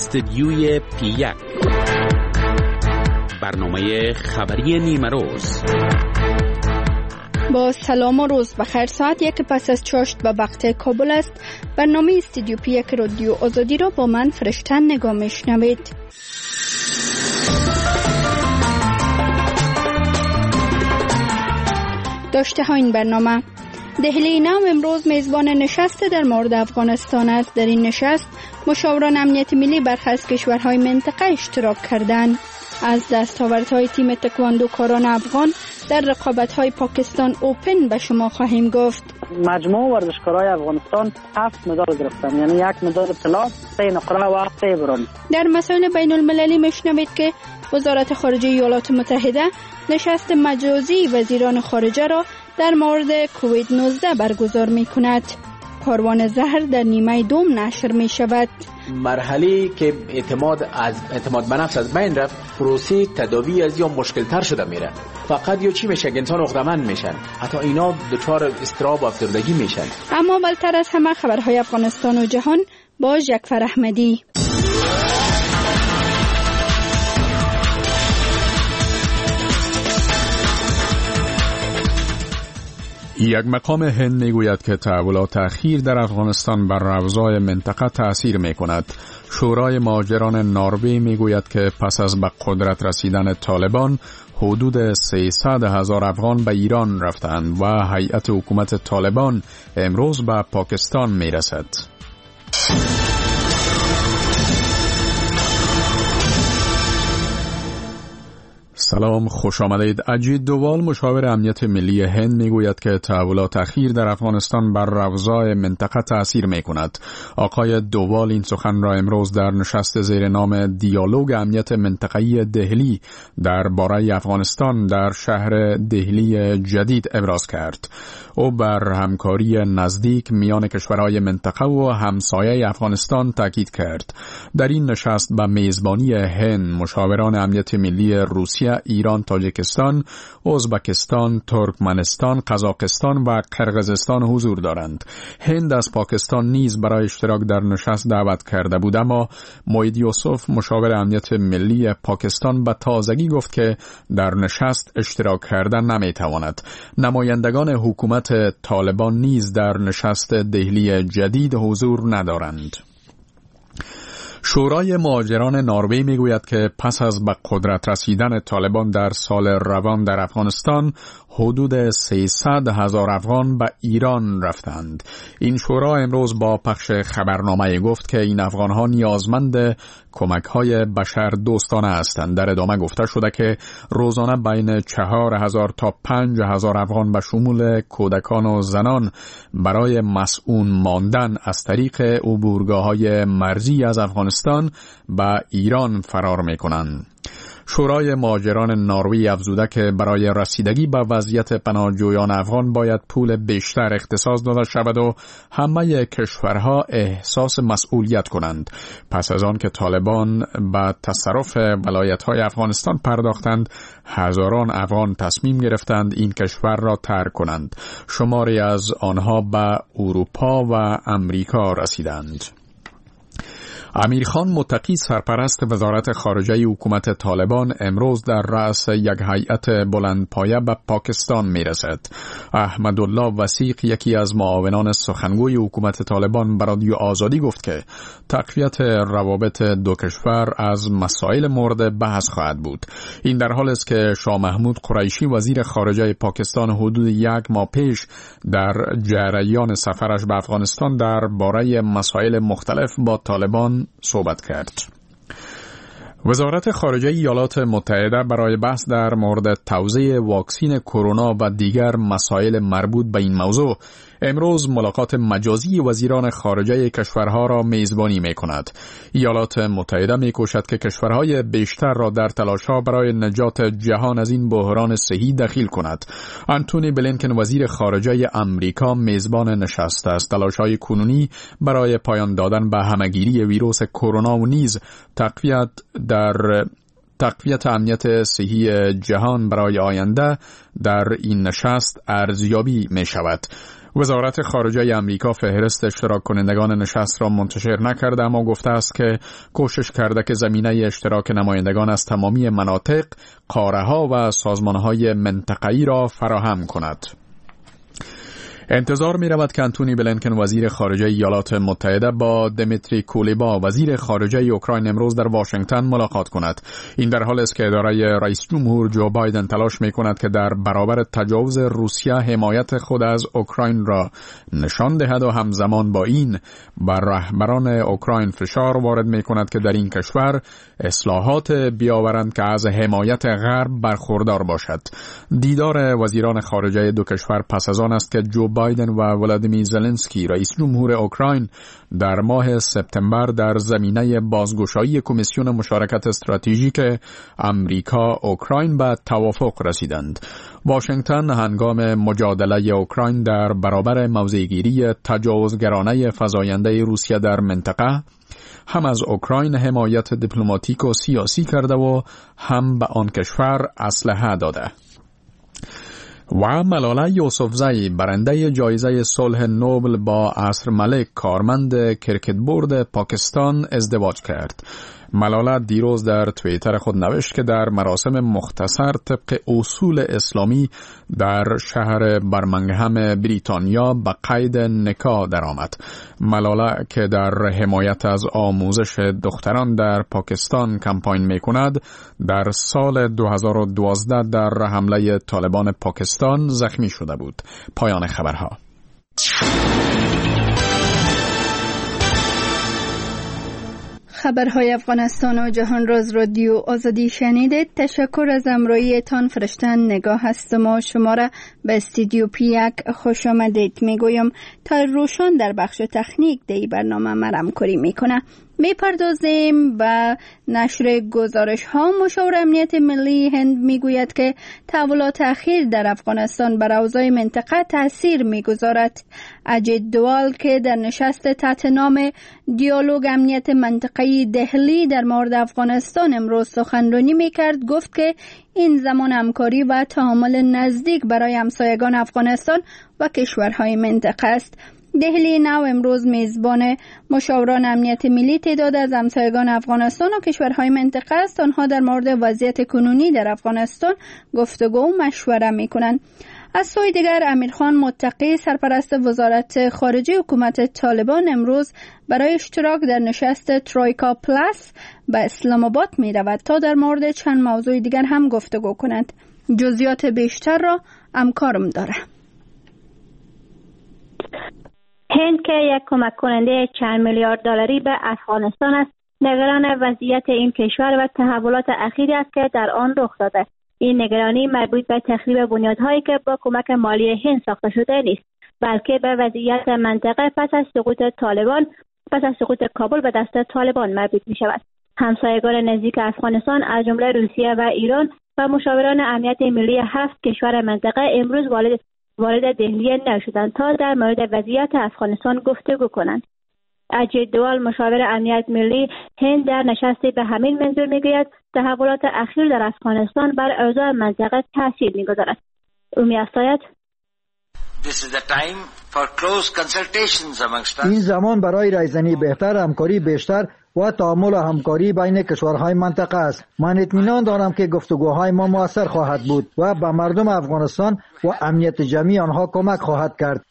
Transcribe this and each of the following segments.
استدیوی پی1 برنامه خبری نیمه روز. با سلام و روز بخیر. ساعت 1 پس از چاشت به وقت کابل است. برنامه استدیو پی1 رادیو آزادی را با من فرشتن نگاه میشنوید. داشته ها این برنامه: دهلی نام امروز میزبان نشست در مورد افغانستان است. در این نشست مشاوران امنیت ملی برخی از کشورهای منطقه اشتراک کردند. از دستاوردهای تیم تکواندو کاران افغان در رقابت‌های پاکستان اوپن به شما خواهیم گفت. مجموع ورزشکارای افغانستان 7 مدال گرفتن، یعنی 1 مدال طلا، 3 نقره و 3 برنز. در مسائل بین المللی میشنوید که وزارت خارجه ایالات متحده نشست مجازی وزیران خارجه را در مورد کووید 19 برگزار می‌کند. کاروان زهر در نیمه دوم نشر می شود. مرحله که اعتماد به نفس از بین رفت، پروسه تداوی از یا مشکل تر شده میره. فقط یا چی میشه که انسان عقده‌مند میشن، حتی اینا دچار اضطراب و افسردگی میشن. اما بالاتر از همه خبرهای افغانستان و جهان با جعفر احمدی. یک مقام هند میگوید که تحولات اخیر در افغانستان بر اوضاع منطقه تأثیر میکند. شورای مهاجران نروژ میگوید که پس از به قدرت رسیدن طالبان حدود 300,000 افغان به ایران رفتند و هیئت حکومت طالبان امروز به پاکستان میرسد. سلام، خوش آمدید. اجیت دووال مشاور امنیت ملی هند میگوید که تحولات اخیر در افغانستان بر اوضاع منطقه تأثیر میکند. آقای دووال این سخن را امروز در نشست زیر نام دیالوگ امنیت منطقه‌ای دهلی درباره افغانستان در شهر دهلی جدید ابراز کرد. او بر همکاری نزدیک میان کشورهای منطقه و همسایه افغانستان تاکید کرد. در این نشست به میزبانی هند مشاوران امنیت ملی روسیه، ایران، تاجیکستان، ازبکستان، ترکمنستان، قزاقستان و قرقیزستان حضور دارند. هند از پاکستان نیز برای اشتراک در نشست دعوت کرده بود، اما موید یوسف مشاور امنیت ملی پاکستان به تازگی گفت که در نشست اشتراک کردن نمیتواند. نمایندگان حکومت طالبان نیز در نشست دهلی جدید حضور ندارند. شورای مهاجران نروژ میگوید که پس از به قدرت رسیدن طالبان در سال روان در افغانستان حدود 300,000 افغان به ایران رفتند. این شورا امروز با پخش خبرنامه گفت که این افغانها نیازمند کمک‌های بشر دوستانه هستند. در ادامه گفته شده که روزانه بین 4,000 تا 5,000 افغان به شمول کودکان و زنان برای مسئول ماندن از طریق عبورگاه‌های مرزی از افغانستان به ایران فرار می‌کنند. شورای مهاجران نروژ افزوده که برای رسیدگی به وضعیت پناهجویان افغان باید پول بیشتر اختصاص داده شود و همه کشورها احساس مسئولیت کنند. پس از آن که طالبان به تصرف ولایت‌های افغانستان پرداختند، هزاران افغان تصمیم گرفتند این کشور را ترک کنند. شماری از آنها به اروپا و امریکا رسیدند. امیر خان متقی سرپرست وزارت خارجه حکومت طالبان امروز در رأس یک هیئت بلندپایه به پاکستان می رسد. احمدالله وثیق یکی از معاونان سخنگوی حکومت طالبان به رادیو آزادی گفت که تقویت روابط دو کشور از مسائل مورد بحث خواهد بود. این در حال است که شاه محمود قریشی وزیر خارجه پاکستان حدود 1 ماه پیش در جریان سفرش به افغانستان درباره مسائل مختلف با طالبان صحبت کرد. وزارت خارجه ایالات متحده برای بحث در مورد توزیع واکسن کرونا و دیگر مسائل مربوط به این موضوع امروز ملاقات مجازی وزیران خارجه کشورها را میزبانی می‌کند. ایالات متحده می‌کوشد که کشورهای بیشتر را در تلاش‌ها برای نجات جهان از این بحران صحی دخیل کند. آنتونی بلینکن وزیر خارجه امریکا میزبان نشست است. تلاش‌های کنونی برای پایان دادن به همه‌گیری ویروس کرونا و نیز تقویت امنیت صحی جهان برای آینده در این نشست ارزیابی می شود. وزارت خارجه آمریکا فهرست اشتراک کنندگان نشست را منتشر نکرده، اما گفته است که کوشش کرده که زمینه اشتراک نمایندگان از تمامی مناطق، قاره‌ها و سازمان‌های منطقه‌ای را فراهم کند. انتظار می رود که انتونی بلینکن وزیر خارجه ایالات متحده با دمیتری کولبا وزیر خارجه اوکراین امروز در واشنگتن ملاقات کند. این در حالی است که اداره رئیس جمهور جو بایدن تلاش می کند که در برابر تجاوز روسیه حمایت خود از اوکراین را نشان دهد و همزمان با این بر رهبران اوکراین فشار وارد می کند که در این کشور اصلاحات بیاورند که از حمایت غرب برخوردار باشد. دیدار وزیران خارجه دو کشور پس از آن است که جو بایدن و ولادیمیر زلنسکی رئیس جمهور اوکراین در ماه سپتامبر در زمینه بازگشایی کمیسیون مشارکت استراتژیک آمریکا اوکراین به توافق رسیدند. واشنگتن هنگام مجادله اوکراین در برابر موضع‌گیری تجاوزگرانه فزاینده روسیه در منطقه هم از اوکراین حمایت دیپلماتیک و سیاسی کرده و هم به آن کشور اسلحه داده. و ملاله یوسفزئی برنده جایزه صلح نوبل با عصر ملک کارمند کرکت بورد پاکستان ازدواج کرد. ملاله دیروز در توییتر خود نوشت که در مراسم مختصر طبق اصول اسلامی در شهر برمنگهم بریتانیا به قید نکاح درآمد. ملاله که در حمایت از آموزش دختران در پاکستان کمپاین می‌کند، در سال 2012 در حمله طالبان پاکستان زخمی شده بود. پایان خبرها. خبرهای افغانستان و جهان را از رادیو آزادی شنیدید. تشکر از همراهیتان. فرشتن نگاه هستم و شما را به استودیو پی1 خوش آمدید میگویم. تا روشان در بخش تکنیک دی برنامه مرم کاری میکنه. میپردازیم به نشر گزارش ها. مشاور امنیت ملی هند میگوید که تحولات اخیر در افغانستان بر اوضاع منطقه تاثیر میگذارد. اجیت دوال که در نشست تحت نام دیالوگ امنیت منطقه‌ای دهلی در مورد افغانستان امروز سخنرانی میکرد، گفت که این زمان همکاری و تعامل نزدیک برای همسایگان افغانستان و کشورهای منطقه است. دهلی نو امروز میزبان مشاوران امنیت ملی تعداد از همسایگان افغانستان و کشورهای منطقه است. آنها در مورد وضعیت کنونی در افغانستان گفتگو و مشوره میکنند. از سوی دیگر امیرخان متقی سرپرست وزارت خارجه حکومت طالبان امروز برای اشتراک در نشست ترویکا پلاس به اسلام آباد می رود تا در مورد چند موضوع دیگر هم گفتگو کند. جزئیات بیشتر را همکارم داره. هند که یک کمک کننده چند میلیارد دلاری به افغانستان است، نگران وضعیت این کشور و تحولات اخیری است که در آن رخ داده. این نگرانی مربوط به تخریب بنیادهایی که با کمک مالی هند ساخته شده نیست، بلکه به وضعیت منطقه پس از سقوط کابل به دست طالبان مربوط می شود. همسایگان نزدیک افغانستان از جمله روسیه و ایران و مشاوران امنیت ملی 7 کشور منطقه امروز وارد دهلی نو شدند تا در مورد وضعیت افغانستان گفتگو کنند. اجیت دوال مشاور امنیت ملی هند در نشستی به همین منظور میگوید تحولات اخیر در افغانستان بر اوضاع منطقه تاثیر میگذارد. او می‌افزاید این زمان برای رایزنی بهتر، همکاری بیشتر و تعامل و همکاری بین کشورهای منطقه است. من اطمینان دارم که گفتگوهای ما مؤثر خواهد بود و به مردم افغانستان و امنیت جمعی آنها کمک خواهد کرد.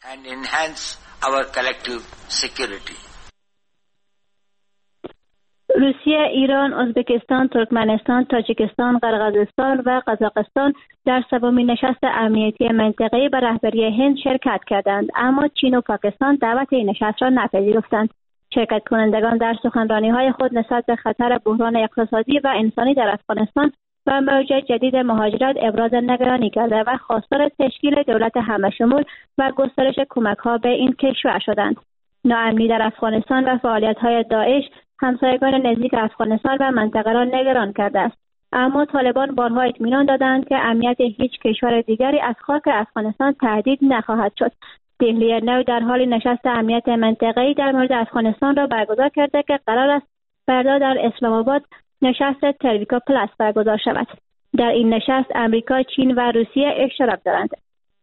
روسیه، ایران، ازبکستان، ترکمنستان، تاجیکستان، قرقیزستان و قزاقستان در سومین نشست امنیتی منطقه‌ای به رهبری هند شرکت کردند، اما چین و پاکستان دعوت این نشست را نپذیرفتند. شرکت کنندگان در سخنرانی‌های خود نسبت به خطر بحران اقتصادی و انسانی در افغانستان و موج جدید مهاجرت ابراز نگرانی کرده و خواستار تشکیل دولت همه‌شمول و گسترش کمک‌ها به این کشور شدند. ناامنی در افغانستان و فعالیت‌های داعش همسایگان نزدیک افغانستان و منطقه را نگران کرده است، اما طالبان بارها اطمینان دادند که امنیت هیچ کشور دیگری از خاک افغانستان تهدید نخواهد شد. دهلی نو در حال نشست امنیت منطقه‌ای در مورد افغانستان را برگزار کرده که قرار است فردا در اسلام آباد نشست ترویکا پلاس برگزار شود. در این نشست امریکا، چین و روسیه اشتراک دارند.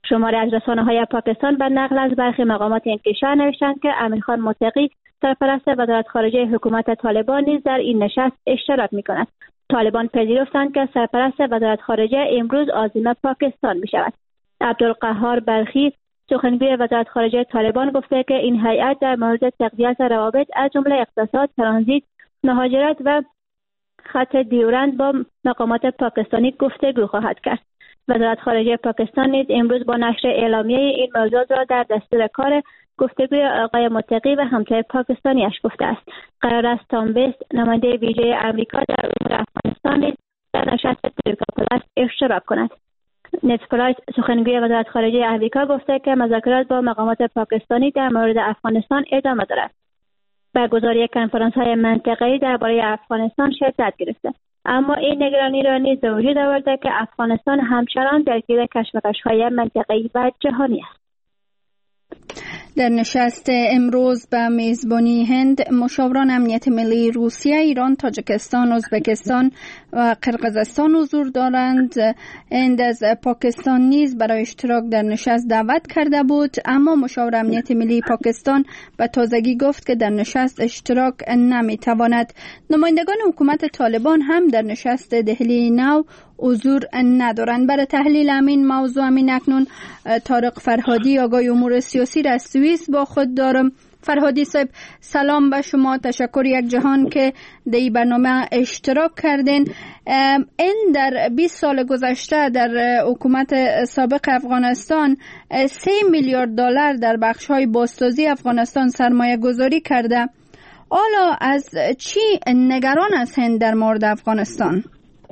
شماری از رسانه‌های پاکستان به نقل از برخی مقامات این کشور نوشتند که امیر خان متقی سرپرست وزارت خارجه حکومت طالبان نیز در این نشست اشتراک می‌کند. طالبان پذیرفتند که سرپرست وزارت خارجه امروز عازم پاکستان می‌شود. عبدالقهار بلخی سخنگوی وزارت خارجه طالبان گفته که این هیئت در مورد تقویت روابط از جمله اقتصاد، ترانزیت، مهاجرت و خط دیورند با مقامات پاکستانی گفتگو خواهد کرد. وزارت خارجه پاکستان نیز امروز با نشر اعلامیه این موضوع را در دستور کار گفتگوی آقای متقی و همتای پاکستانیش گفته است. قرار است تام بیست نماینده ویژه آمریکا در امور افغانستان نیز در نشست تلگراف پلاس اشتراک کند. نت پرایس سخنگوی وزارت خارجه آمریکا گفته که مذاکرات با مقامات پاکستانی در مورد افغانستان ادامه دارد. برگزاری کنفرانس‌های منطقه‌ای درباره افغانستان شرکت گرفته، اما این نگرانی را نیز به وجود آورده که افغانستان همچنان درگیر کشمکش‌های منطقه‌ای و جهانی است. در نشست امروز به میزبانی هند، مشاوران امنیت ملی روسیه، ایران، تاجیکستان، ازبکستان و قرقیزستان حضور دارند. هند از پاکستان نیز برای اشتراک در نشست دعوت کرده بود، اما مشاور امنیت ملی پاکستان به تازگی گفت که در نشست اشتراک نمیتواند. نمایندگان حکومت طالبان هم در نشست دهلی نو حضور ندارند. برای تحلیل همین موضوع اکنون طارق فرهادی آگاه امور سیاسی را از سوئیس با خود دارم. فرهادی صاحب سلام به شما، تشکر یک جهان که در این برنامه اشتراک کردین. این در 20 سال گذشته در حکومت سابق افغانستان 3 میلیارد دلار در بخش‌های بازسازی افغانستان سرمایه گذاری کرده. حالا از چی نگران است هند در مورد افغانستان؟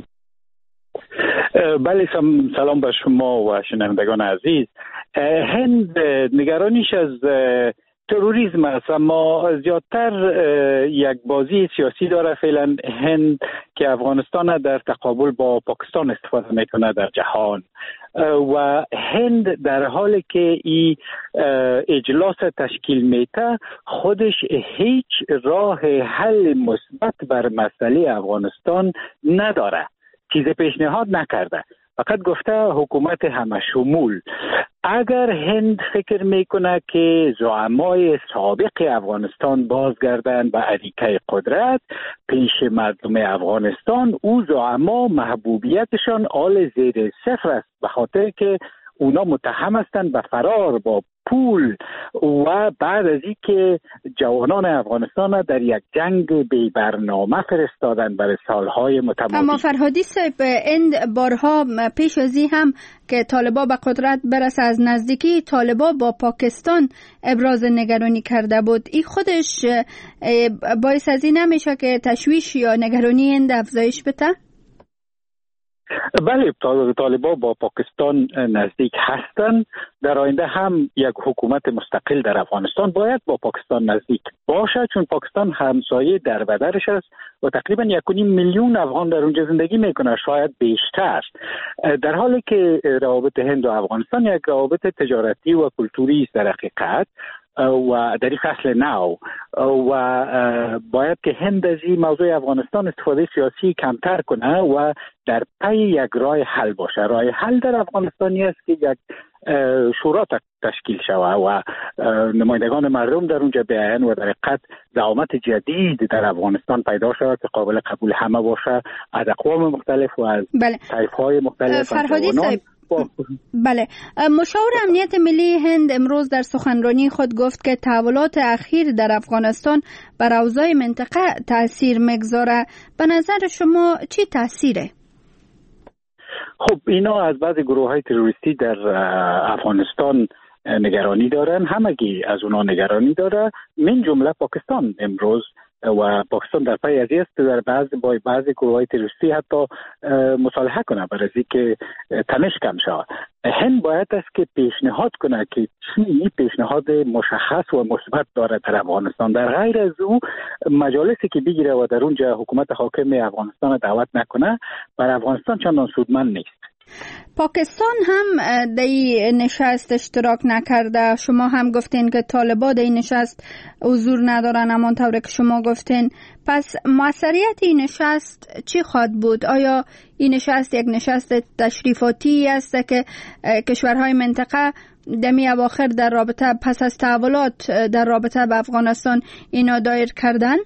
بله، سلام به شما و شنوندگان عزیز. هند نگرانیش از تروریسم است، اما زیادتر یک بازی سیاسی داره فعلا هند که افغانستان در تقابل با پاکستان استفاده میکنه در جهان و هند در حالی که این اجلاس تشکیل میته خودش هیچ راه حل مثبت بر مسئله افغانستان نداره، چیز پیشنهاد نکرده، فقط گفته حکومت همه شمول. اگر هند فکر میکنه که زعمای سابق افغانستان بازگردن به اریکه قدرت پیش مردم افغانستان، او زعما محبوبیتشان آل زیر صفر است، به خاطر که اونا متهم هستند به فرار با پول و بعد از اینکه جوانان افغانستان در یک جنگ بی برنامه فرستادن برای سالهای متمادی. اما فرهادی صاحب، این بارها پیش از این هم که طالبا به قدرت برسه از نزدیکی طالبا با پاکستان ابراز نگرانی کرده بود. این خودش باعث از این نمیشه که تشویش یا نگرانی هند افزایش بده؟ بله، طالبان با پاکستان نزدیک هستند. در آینده هم یک حکومت مستقل در افغانستان باید با پاکستان نزدیک باشه، چون پاکستان همسایه در بدرش است و تقریبا 1.5 میلیون افغان در اونجا زندگی میکنه، شاید بیشتر. در حالی که روابط هند و افغانستان یک روابط تجارتی و کلتوری است در حقیقت و در این فصل نو و باید که هند از این موضوع افغانستان استفاده سیاسی کمتر کنه و در پی یک راه حل باشه. راه حل در افغانستانی است که یک شورا تشکیل شود و نمایندگان مردم در اونجا بیاین و در حقیقت زعامت جدید در افغانستان پیدا شود که قابل قبول همه باشه، از اقوام مختلف و از طایف‌های مختلف. فرهادی صاحب، بله، مشاور امنیت ملی هند امروز در سخنرانی خود گفت که تحولات اخیر در افغانستان بر اوضاع منطقه تأثیر میگذاره. به نظر شما چی تأثیره؟ خب اینا از بعضی گروه‌های تروریستی در افغانستان نگرانی دارن، همگی از اونا نگرانی داره، من جمله پاکستان امروز، و پاکستان در پی از است در بعضی گروه‌های تروریستی حتی مصالحه کنه برای اینکه تنش کم شود. هند باید است که پیشنهاد کنه که چی پیشنهاد مشخص و مثبت داره در افغانستان، در غیر از او مجالسی که بگیره و در اونجا حکومت حاکم افغانستان دعوت نکنه بر افغانستان چندان سودمند نیست. پاکستان هم در این نشست اشتراک نکرده. شما هم گفتین که طالبان در این نشست حضور ندارن همانطور که شما گفتین. پس موثریت این نشست چی خواهد بود؟ آیا این نشست یک نشست تشریفاتی است که کشورهای منطقه دمی اواخر در رابطه پس از تحولات در رابطه به افغانستان اینا دایر کردن؟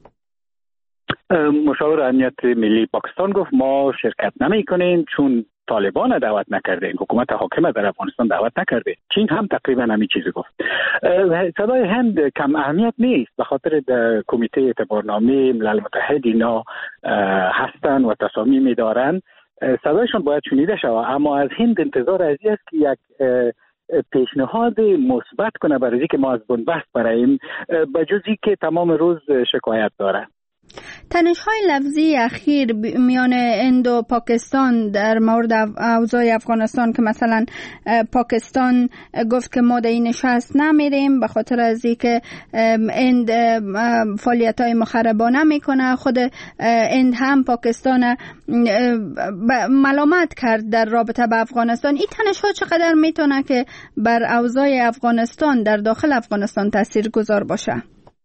مشاور امنیت ملی پاکستان گفت ما شرکت نمی کنیم چون طالبان دعوت نکرده، حکومت حاکم در افغانستان دعوت نکرده. چین هم تقریبا همین چیزی گفت. صدای هند کم اهمیت نیست، به خاطر کمیته اعتبارنامه ملل متحد اینا هستن و تصامیم دارن، صدایشون باید شنیده شود. اما از هند انتظار از است که یک پیشنهاد مثبت کنه برای اینکه ما از بنبست براییم، بجزی که تمام روز شکایت داره. تنش‌های لفظی اخیر میان هند و پاکستان در مورد اوضاع افغانستان که مثلا پاکستان گفت که ما در این نشست نمیریم به خاطر از اینکه هند فعالیت‌های مخربانه میکنه، خود هند هم پاکستان ملامت کرد در رابطه با افغانستان. این تنش‌ها چقدر میتونه که بر اوضاع افغانستان در داخل افغانستان تاثیرگذار باشه؟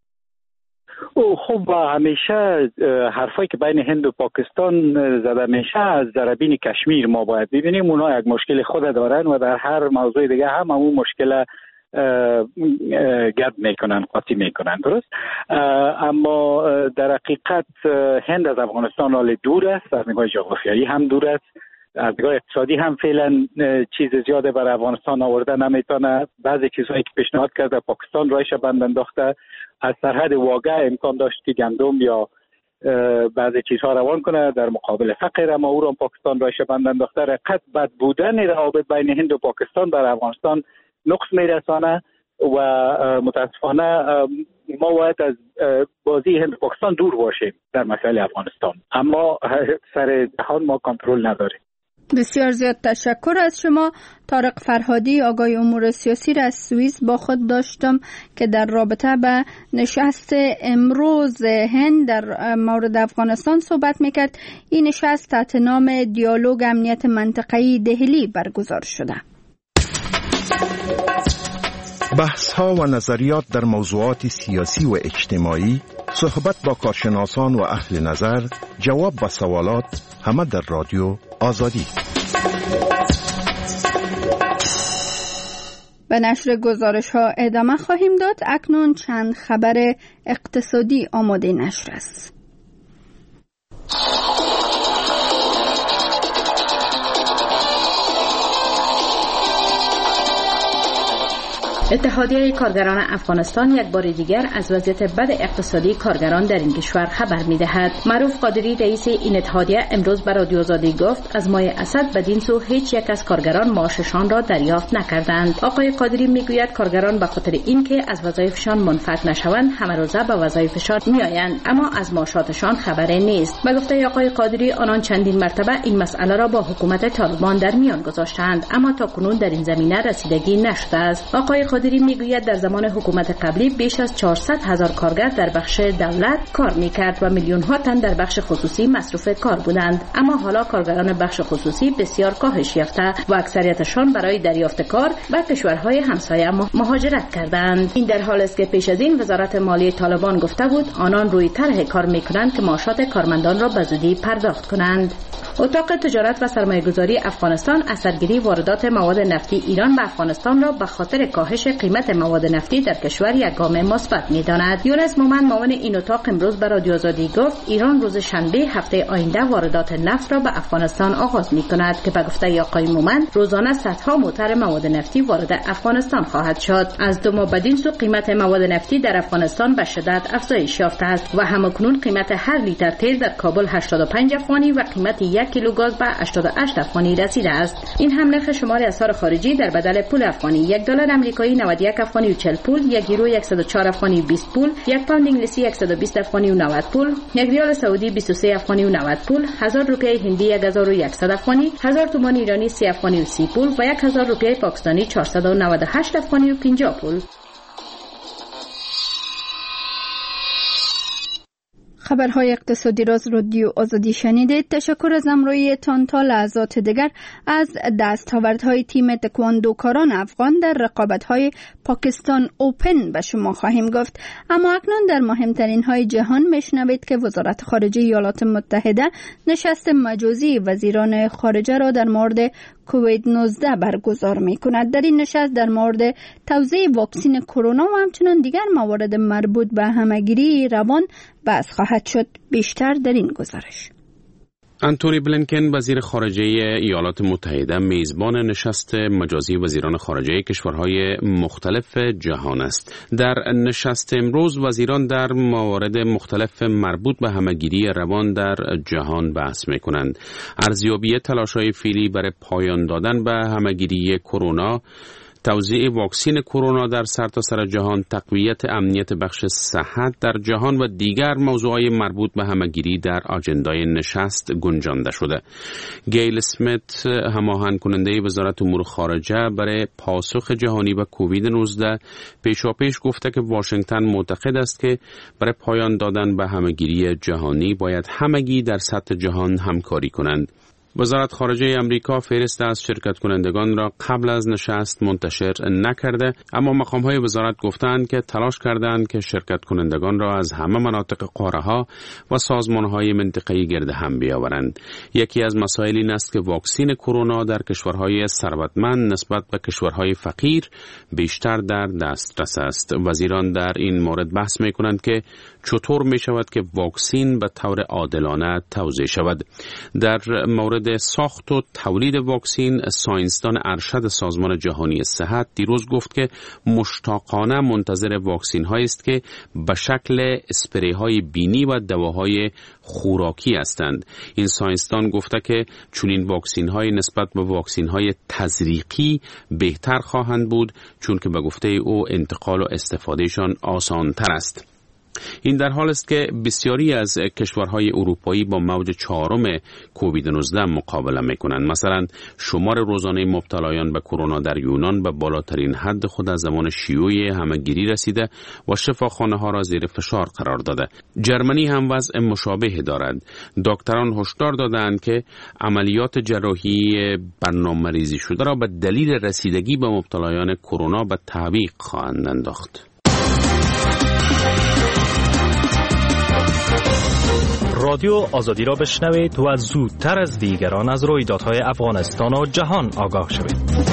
خب همیشه حرفایی که بین هند و پاکستان زده میشه از ضربین کشمیر ما باید ببینیم. اونا یک مشکل خود دارن و در هر موضوع دیگه هم اون مشکل گرد میکنن، قاطی میکنن، درست؟ اما در حقیقت هند از افغانستان حال دور است، از نگاه جغرافیایی هم دور است، از نگاه اقتصادی هم فعلا چیز زیاده برای افغانستان آورده نمیتونه. بعضی چیزهایی که پیشنهاد کرده پاکستان رایش بند انداخته، از سرحد واقع امکان داشت که گندم یا بعضی چیزها روان کنه در مقابل فقر، اما او را پاکستان رایش بند انداخته. رقت بد بودن روابط بین هند و پاکستان بر افغانستان نقص میرسانه و متاسفانه ما باید از بازی هند و پاکستان دور باشیم در مسئله افغانستان، اما سر جهان ما کنترل نداریم. بسیار زیاد تشکر از شما. طارق فرهادی، آگاه امور سیاسی را از سوئیس با خود داشتم که در رابطه به نشست امروز هند در مورد افغانستان صحبت میکرد. این نشست تحت نام دیالوگ امنیت منطقه‌ای دهلی برگزار شده. بحث‌ها و نظریات در موضوعات سیاسی و اجتماعی، صحبت با کارشناسان و اهل نظر، جواب به سوالات، همه در رادیو آزادی. به نشر گزارش‌ها ادامه خواهیم داد. اکنون چند خبر اقتصادی آماده نشر است. اتحادیه کارگران افغانستان یک بار دیگر از وضعیت بد اقتصادی کارگران در این کشور خبر می‌دهد. معروف قادری رئیس این اتحادیه امروز به رادیو آزادی گفت از ماه اسد بدین سو هیچ یک از کارگران معاششان را دریافت نکردند. آقای قادری میگوید کارگران به خاطر اینکه از وظایفشان منفعت نشوند همه روزه به وظایفشان میآیند اما از معاشاتشان خبری نیست. به گفته آقای قادری آنان چندین مرتبه این مسئله را با حکومت طالبان در میان گذاشتند اما تاکنون در این زمینه رسیدگی نشده است. آقای قادری میگوید در زمان حکومت قبلی بیش از 400,000 کارگر در بخش دولت کار میکرد و میلیون ها تن در بخش خصوصی مصروف کار بودند، اما حالا کارگران بخش خصوصی بسیار کاهش یافته و اکثریتشان برای دریافت کار به کشورهای همسایه مهاجرت کردند. این در حالی است که پیش از این وزارت مالی طالبان گفته بود آنان روی طرح کار میکنند که معاشات کارمندان را به زودی پرداخت کنند. اتاق تجارت و سرمایه‌گذاری افغانستان اثرگیری واردات مواد نفتی ایران به افغانستان را به خاطر کاهش قیمت مواد نفتی در کشور یک گام مثبت می‌داند. یونس مومن معاون این اتاق امروز به رادیو آزادی گفت ایران روز شنبه هفته آینده واردات نفت را به افغانستان آغاز می‌کند که به گفته آقای مومن روزانه صدها موتر مواد نفتی وارد افغانستان خواهد شد. از دو ماه بدین سو قیمت مواد نفتی در افغانستان به شدت افزایش یافته است و همکنون قیمت هر لیتر تیل در کابل 85 افغانی و قیمت 1 کیلو گاز به 88 افغانی رسیده است. این هم نرخ شمار اسعار خارجی در بدل پول افغانی: $1 آمریکایی 91 افغانی و 40 پول، 1 یورو 104 افغانی و 20 پول، 1 پوند انگلیسی 120 افغانی و 90 پول، 1 ریال سعودی 23 افغانی و 90 پول، 1000 روپیه هندی 1100 افغانی، 1000 تومان ایرانی 30 افغانی و 30 پول و 1000 روپیه پاکستانی 498 افغانی و 50 پول. خبرهای اقتصادی راز رادیو آزادی شنیدید. تشکر از همراهیتان. تا لحظات دیگر از دستاوردهای تیم تکواندوکاران افغان در رقابت‌های پاکستان اوپن به شما خواهیم گفت. اما اکنون در مهمترین های جهان میشنوید که وزارت خارجه ایالات متحده نشست مجازی وزیران خارجه را در مورد کووید 19 برگزار می کند. در این نشست در مورد توزیع واکسن کرونا و همچنین دیگر موارد مربوط به همگیری روان بحث خواهد شد. بیشتر در این گزارش. انتونی بلینکن وزیر خارجه ایالات متحده میزبان نشست مجازی وزیران خارجه کشورهای مختلف جهان است. در نشست امروز وزیران در موارد مختلف مربوط به همگیری روان در جهان بحث می‌کنند. ارزیابی تلاش‌های فعلی برای پایان دادن به همگیری کرونا، توزیع واکسن کرونا در سرتاسر جهان، تقویت امنیت بخش صحت در جهان و دیگر موضوعات مربوط به همگیری در آجندای نشست گنجانده شده. گیل اسمیت، هماهنگ کننده وزارت امور خارجه برای پاسخ جهانی به کووید 19، پیشاپیش گفته که واشنگتن معتقد است که برای پایان دادن به همگیری جهانی باید همگی در سطح جهان همکاری کنند. وزارت خارجه امریکا فهرست از شرکت کنندگان را قبل از نشست منتشر نکرده، اما مقام‌های وزارت گفتند که تلاش کردند که شرکت کنندگان را از همه مناطق قاره‌ها و سازمان‌های منطقه‌ای گرد هم بیاورند. یکی از مسائل این است که واکسن کرونا در کشورهای ثروتمند نسبت به کشورهای فقیر بیشتر در دسترس است. وزیران در این مورد بحث می‌کنند که چطور می‌شود که واکسن به طور عادلانه توزیع شود. در مورد ساخت و تولید واکسن، ساینسدان ارشد سازمان جهانی صحت دیروز گفت که مشتاقانه منتظر واکسن هایی است که به شکل اسپری های بینی و دواهای خوراکی هستند. این ساینسدان گفته که چنین واکسن های نسبت به واکسن های تزریقی بهتر خواهند بود، چون که به گفته او انتقال و استفادهشان آسان تر است. این در حال است که بسیاری از کشورهای اروپایی با موج 4 کووید 19 مقابله می‌کنند. مثلا شمار روزانه مبتلایان به کرونا در یونان به بالاترین حد خود از زمان شیوع همگیری رسیده و شفاخانه‌ها را زیر فشار قرار داده. جرمنی هم وضع مشابه دارد. دکتران هشدار دادند که عملیات جراحی برنامه‌ریزی شده را به دلیل رسیدگی به مبتلایان کرونا به تعویق خواهند انداخت. رادیو آزادی را بشنوید و زودتر از دیگران از رویدادهای افغانستان و جهان آگاه شوید.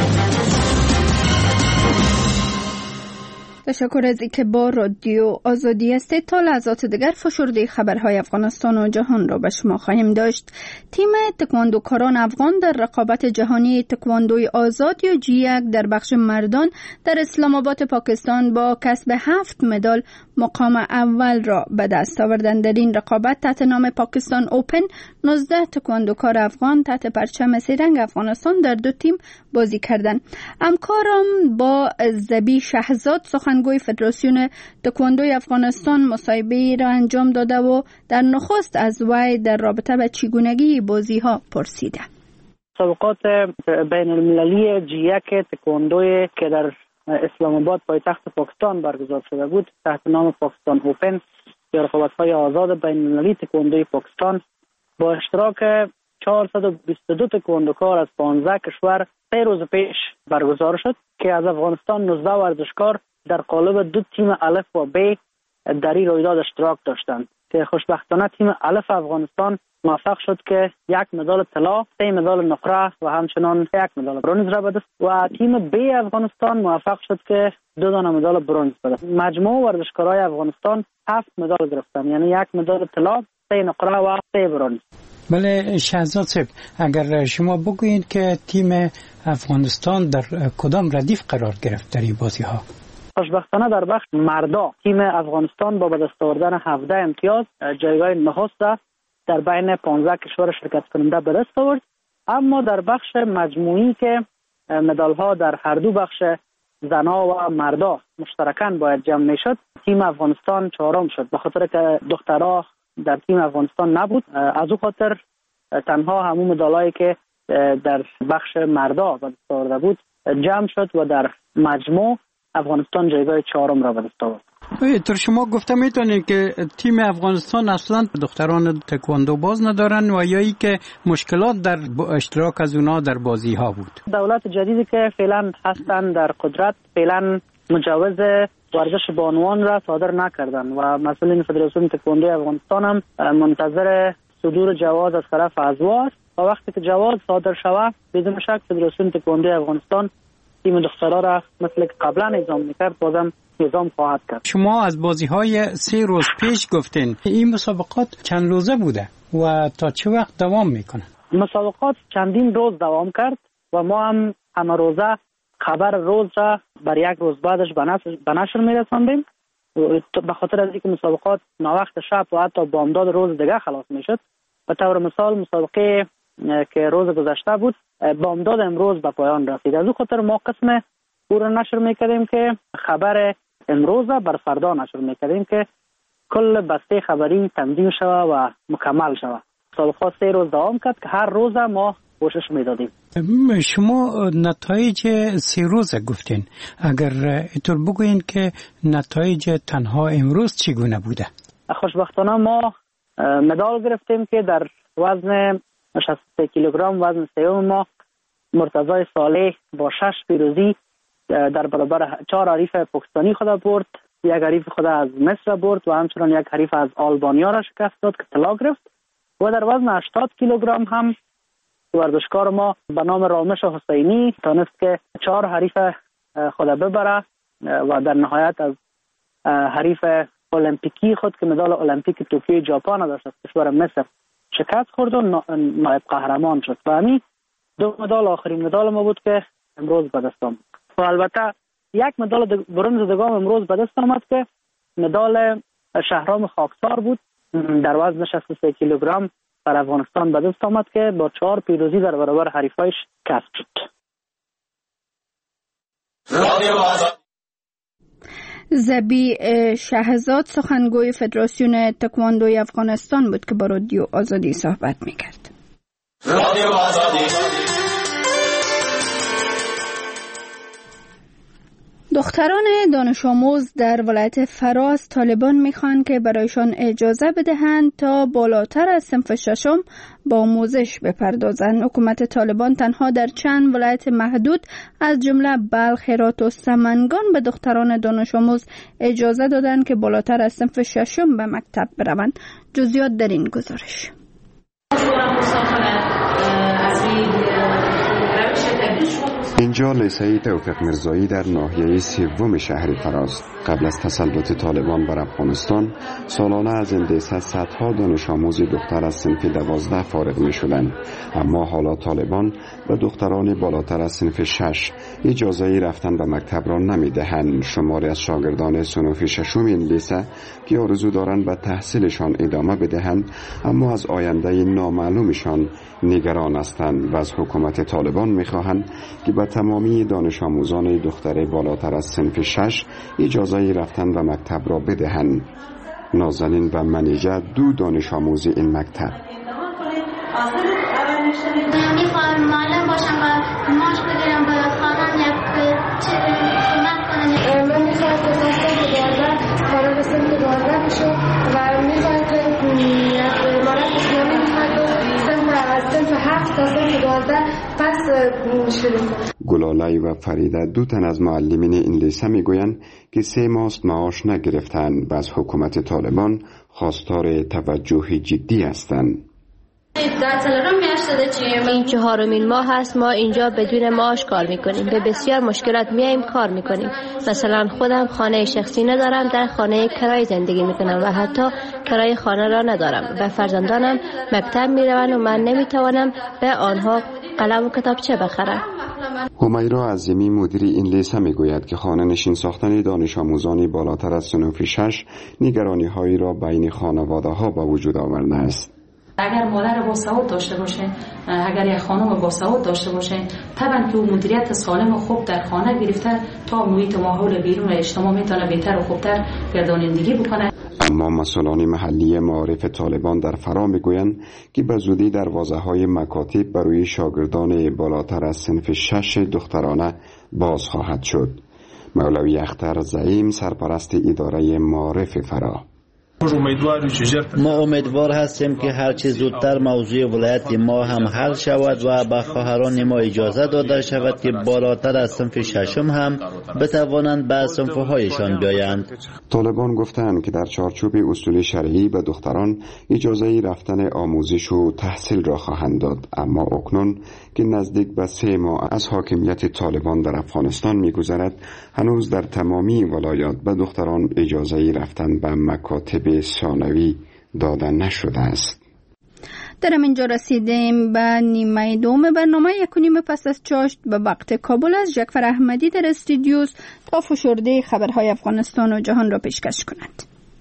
تشکر از اینکه با رادیو آزادی هستید. تا لحظات دیگر فشرده خبرهای افغانستان و جهان را به شما خواهیم داشت. تیم تکواندوکاران افغان در رقابت جهانی تکواندوی آزاد یا G1 در بخش مردان در اسلام آباد پاکستان با کسب 7 مدال مقام اول را به دست آوردند. در این رقابت تحت نام پاکستان اوپن 19 تکواندوکار افغان تحت پرچم سه‌رنگ افغانستان در 2 تیم بازی کردند. همکارم با زبی شهزاد سخنگوی فدراسیون تکواندوی افغانستان مصاحبه را انجام داده و در نخست از وی در رابطه به چگونگی بازی ها پرسیده. مسابقات بین المللی G1 تکواندوی که در اسلام آباد پایتخت پاکستان برگزار شده بود تحت نام پاکستان اوپن یا رقابت‌های آزاد بین المللی تکواندوی پاکستان با اشتراک 422 تکواندوکار از 15 کشور 3 روز پیش برگزار شد که از افغانستان 19 ورزشکار در قالب 2 تیم الف و ب در این رویداد اشتراک داشتند که خوشبختانه تیم الف افغانستان موفق شد که 1 مدال طلا، 3 مدال نقره و همچنان 1 مدال برنز را بدست و تیم ب افغانستان موفق شد که 2 دانه مدال برنز بدست. مجموع ورزشکارای افغانستان 7 مدال گرفتند، یعنی 1 مدال طلا، 3 نقره و 3 برنز. بله شهزاد صاحب، اگر شما بگویید که تیم افغانستان در کدام ردیف قرار گرفت در این بازی ها؟ خوشبختانه در بخش مردا تیم افغانستان با به دست آوردن 17 امتیاز جایگاه نخست در بین 15 کشور شرکت کننده به دست آورد. اما در بخش مجموعی که مدال ها در هر دو بخش زنا و مردا مشترکاً باید جمع میشد، تیم افغانستان 4م شد به خاطر که دخترها در تیم افغانستان نبود. از او خاطر تنها همون مدالایی که در بخش مردا به دست آورده بود جمع شد و در مجموع افغانستان جایگاه 4م را به دست آورد. تو شما گفته میتونید که تیم افغانستان اصلا دختران تکواندو باز ندارن و یا ای که مشکلات در اشتراک از اونا در بازی ها بود؟ دولت جدیدی که فعلا هستن در قدرت فعلا مجوز ورزش بانوان را صادر نکردن و مسئولین فدراسیون تکواندو افغانستان هم منتظر صدور جواز از طرف ازوا است و وقتی که جواز صادر شود بدون شک فدراسیون تکواندو افغانستان تیم دخترها را مثل که قبلا نظام میکرد بازم نظام خواهد کرد. شما از بازی‌های 3 روز پیش گفتین این مسابقات چند روزه بوده و تا چه وقت دوام میکنه؟ مسابقات چندین روز دوام کرد و ما هم همه روزه خبر روز را بر یک روز بعدش به نشر میرساندیم به خاطر از اینکه مسابقات ناوقت شب و حتی بامداد روز دیگه خلاص میشد. به طور مثال مسابقه که روز گذشته بود بامداد امروز به پایان رسید. از اون خاطر ما قسم او را نشر میکردیم که خبر امروز بر فردا نشر میکردیم که کل بسته خبری تنظیم شود و مکمل شود. مسابقات 3 روز دوام کرد که هر روز ما کوشش میدادیم. شما نتایج 3 روزه گفتین، اگر اینطور بگوین که نتایج تنها امروز چگونه بوده؟ خوشبختانه ما مدال گرفتیم که در وزن 63 کیلوگرم وزن سیوم ما مرتضی صالح با 6 پیروزی در برابر 4 حریف پاکستانی خود برد، 1 حریف خود از مصر برد و همچنان 1 حریف از آلبانیا را شکست داد که طلا گرفت. و در وزن 80 کیلوگرم هم ورزشکار ما به نام رامش حسینی تانست که 4 حریف خود ببره و در نهایت از حریف المپیکی خود که مدال المپیک توکیو ژاپن داشت از کشور مصر شکست خورد و نایب قهرمان شد و همین 2 مدال آخرین مدال ما بود که امروز به دست آمد. و البته 1 مدال برنز دیگه امروز به دست آمد که مدال شهرام خاکسار بود در وزن 63 کیلوگرم در افغانستان به دست آمد که با 4 پیروزی در برابر حریفایش کسب شد. زبی شهزاد سخنگوی فدراسیون تکواندوی افغانستان بود که با رادیو آزادی صحبت میکرد. رادیو آزادی. دختران دانش آموز در ولایت فراس طالبان میخوان که برایشان اجازه بدهند تا بالاتر از صنف 6 با آموزش بپردازند. حکومت طالبان تنها در چند ولایت محدود از جمله بلخ، هرات و سمنگان به دختران دانش آموز اجازه دادند که بالاتر از صنف 6 به مکتب بروند. جزئیات در این گزارش. اینجا لیسه توفیق مرزایی در ناحیه 3 شهر فراس. قبل از تسلط طالبان بر افغانستان سالانه از این لیسه صدها دانش آموز دختر از صنف 12 فارغ می شدند، اما حالا طالبان به دختران بالاتر از صنف 6 اجازه رفتن به مکتب را نمی دهند. شماری از شاگردان صنف 6 این لیسه که آرزو دارند به تحصیلشان ادامه بدهند اما از آینده نامعلومشان نگران هستند و از حکومت طالبان می خواهند که به تمامی دانش آموزان دختر بالاتر از صنف 6 اجازه رفتن به مکتب را بدهند. نازنین و منیجه 2 دانش آموز این مکتب. میخوام معلم باشم و معاش بگیرم و خواهم یک خدمت کنم. من میخوام که فارغ صنف 12 بشه و میخوام که یک مهارت اسلامی میخوام از صنف 7 تا صنف 12 پس شروع کنم. گلاله و فریده 2 تن از معلمین این لیسه میگویند که 3 ماه معاش نگرفتند و از حکومت طالبان خواستار توجه جدی هستند. این 4مین ماه هست ما اینجا بدون معاش کار میکنیم. به بسیار مشکلات میایم کار میکنیم. مثلا خودم خانه شخصی ندارم، در خانه کرایه زندگی میکنم و حتی کرایه خانه را ندارم و فرزندانم مکتب میروند و من نمیتوانم به آنها قلم و کتابچه بخرم. همیرا عظیمی مدیر این لیسه میگوید که خانه نشین ساختن دانش آموزان بالاتر از صنف 6 نگرانی هایی را بین خانواده ها به وجود آورده است. اگر مادر با سواد داشته باشه، اگر یک خانم با سواد داشته باشه، طبعا که مدیریت سالم و خوب در خانه گرفته تا محیط و ماحول بیرون اجتماع میتونه بهتر و خوبتر گردانندگی بکنه. اما مسئولان محلی معارف طالبان در فرا میگویند که به زودی دروازه‌های مکاتب برای شاگردان بالاتر از صنف 6 دخترانه باز خواهد شد. مولوی اختر زعیم سرپرست اداره معارف فرا: ما امیدوار هستیم که هر چه زودتر موضوع ولایت ما هم حل شود و به خواهران ما اجازه داده شود که بالاتر از صنف ششم هم بتوانند به صنف‌هایشان بیایند. طالبان گفتند که در چارچوب اصول شرعی به دختران اجازه رفتن آموزش و تحصیل را خواهند داد، اما اکنون که نزدیک به 3 ماه از حاکمیت طالبان در افغانستان می‌گذرد، هنوز در تمامی ولایات به دختران اجازه رفتن به مکاتب ثانوی داده نشده است. در اینجا رسیدیم به نیمه دوم برنامه. 1:30 پس از چاشت به وقت کابل از جعفر احمدی در استودیوس تا فشرده خبرهای افغانستان و جهان را پیشکش کند.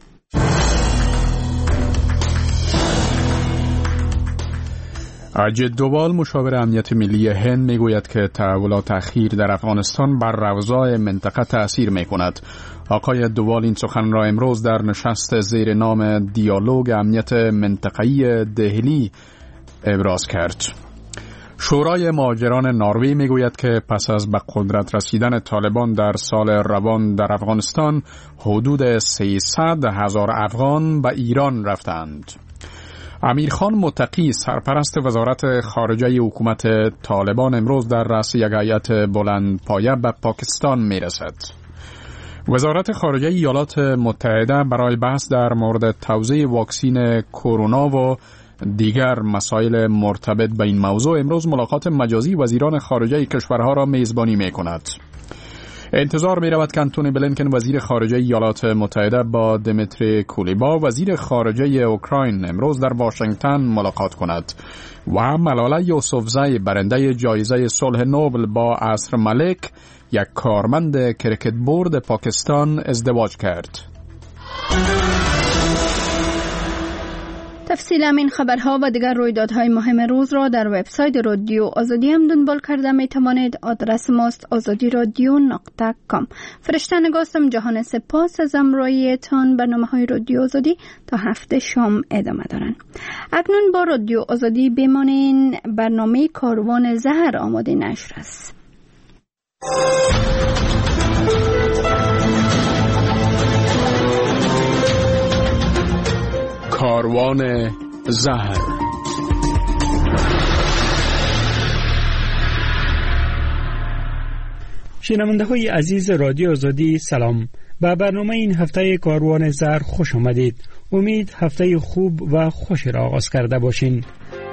اجد دوال مشاور امنیت ملی هند میگوید که تحولات اخیر در افغانستان بر اوضاع منطقه تأثیر میکند. آقای دوال این سخن را امروز در نشست زیر نام دیالوگ امنیت منطقه‌ای دهلی ابراز کرد. شورای مهاجران نروژ میگوید که پس از به قدرت رسیدن طالبان در سال روان در افغانستان حدود 300,000 افغان به ایران رفتند. امیرخان متقی سرپرست وزارت خارجه حکومت طالبان امروز در رأس یک هیئت بلندپایه به پاکستان میرسد. وزارت خارجه ایالات متحده برای بحث در مورد توزیع واکسن کرونا و دیگر مسائل مرتبط به این موضوع امروز ملاقات مجازی وزیران خارجه کشورها را میزبانی میکند. انتظار می رود که انتونی بلینکن وزیر خارجه ایالات متحده با دمیتری کولیبا وزیر خارجه اوکراین امروز در واشنگتن ملاقات کند و ملاله یوسفزی برنده جایزه صلح نوبل با عصر ملک یک کارمند کرکت بورد پاکستان ازدواج کرد. تفصیل این خبرها و دیگر رویدادهای مهم روز را در وبسایت رادیو آزادی هم دنبال کرده می توانید. آدرس ماست azadiradio.com. فرشته نگاستم. جهان سپاس از همراهیتان. برنامه‌های رادیو آزادی تا هفته شام ادامه دارند. اکنون با رادیو آزادی بمانین. برنامه کاروان زهر آماده نشر است. کاروان زهر. شنونده های عزیز رادیو آزادی سلام. به برنامه این هفته کاروان زهر خوش آمدید. امید هفته خوب و خوش را آغاز کرده باشین.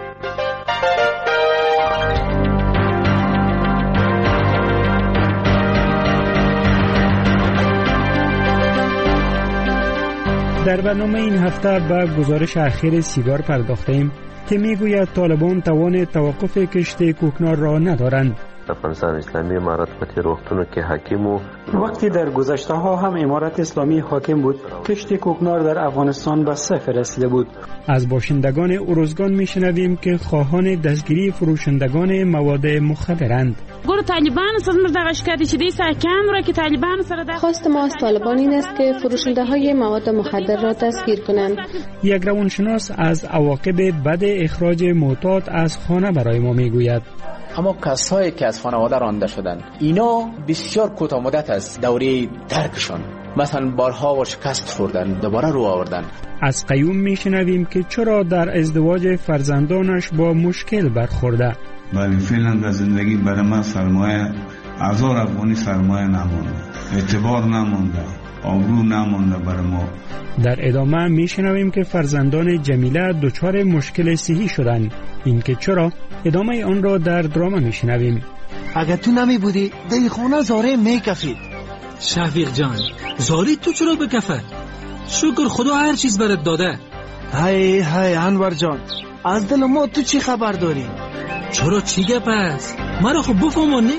در برنامه این هفته به گزارش اخیر سیگار پرداختیم که میگوید طالبان توان توقف کشت کوکنار را ندارند. افغانستان اسلامی امارت په تیر وختونو کې حاکم و. وقتی در گذشته ها هم امارت اسلامی حاکم بود، کشت کوکنار در افغانستان به صفر رسیده بود. از باشندگان اروزگان میشنویم که خواهان دستگیری فروشندگان مواد مخدرند. گور طالبان سازمان دغش کردی چې دې ساکان را که طالبان سره خواست ما از طالبان این است که فروشنده های مواد مخدر را دستگیر کنند. یک روانشناس از عواقب بد اخراج معتاد از خانه برای ما میگوید. اما کسایی که از خانواده رانده شدند اینا بسیار کوتاه مدت است دوره ترکشان، مثلا بارها و شکست خوردن دوباره رو آوردن. از قیوم میشنویم که چرا در ازدواج فرزندانش با مشکل برخورده. ولی فعلا در زندگی برای من سرمایه 1000 افغانی سرمایه نمونده، اعتبار نمونده، آبرو نمونده برای ما. در ادامه میشنویم که فرزندان جمیله دچار مشکل صحی شدند. اینکه چرا؟ ادامه آن را در درامه میشنویم. اگر تو نمی بودی در خانه زاره میکفید. شفیق جان، زاری تو چرا بکفه؟ شکر خدا هر چیز برات داده. های انور جان، از دل ما تو چی خبر داری؟ چرا چی گپ است؟ مرا خب بفهمانی؟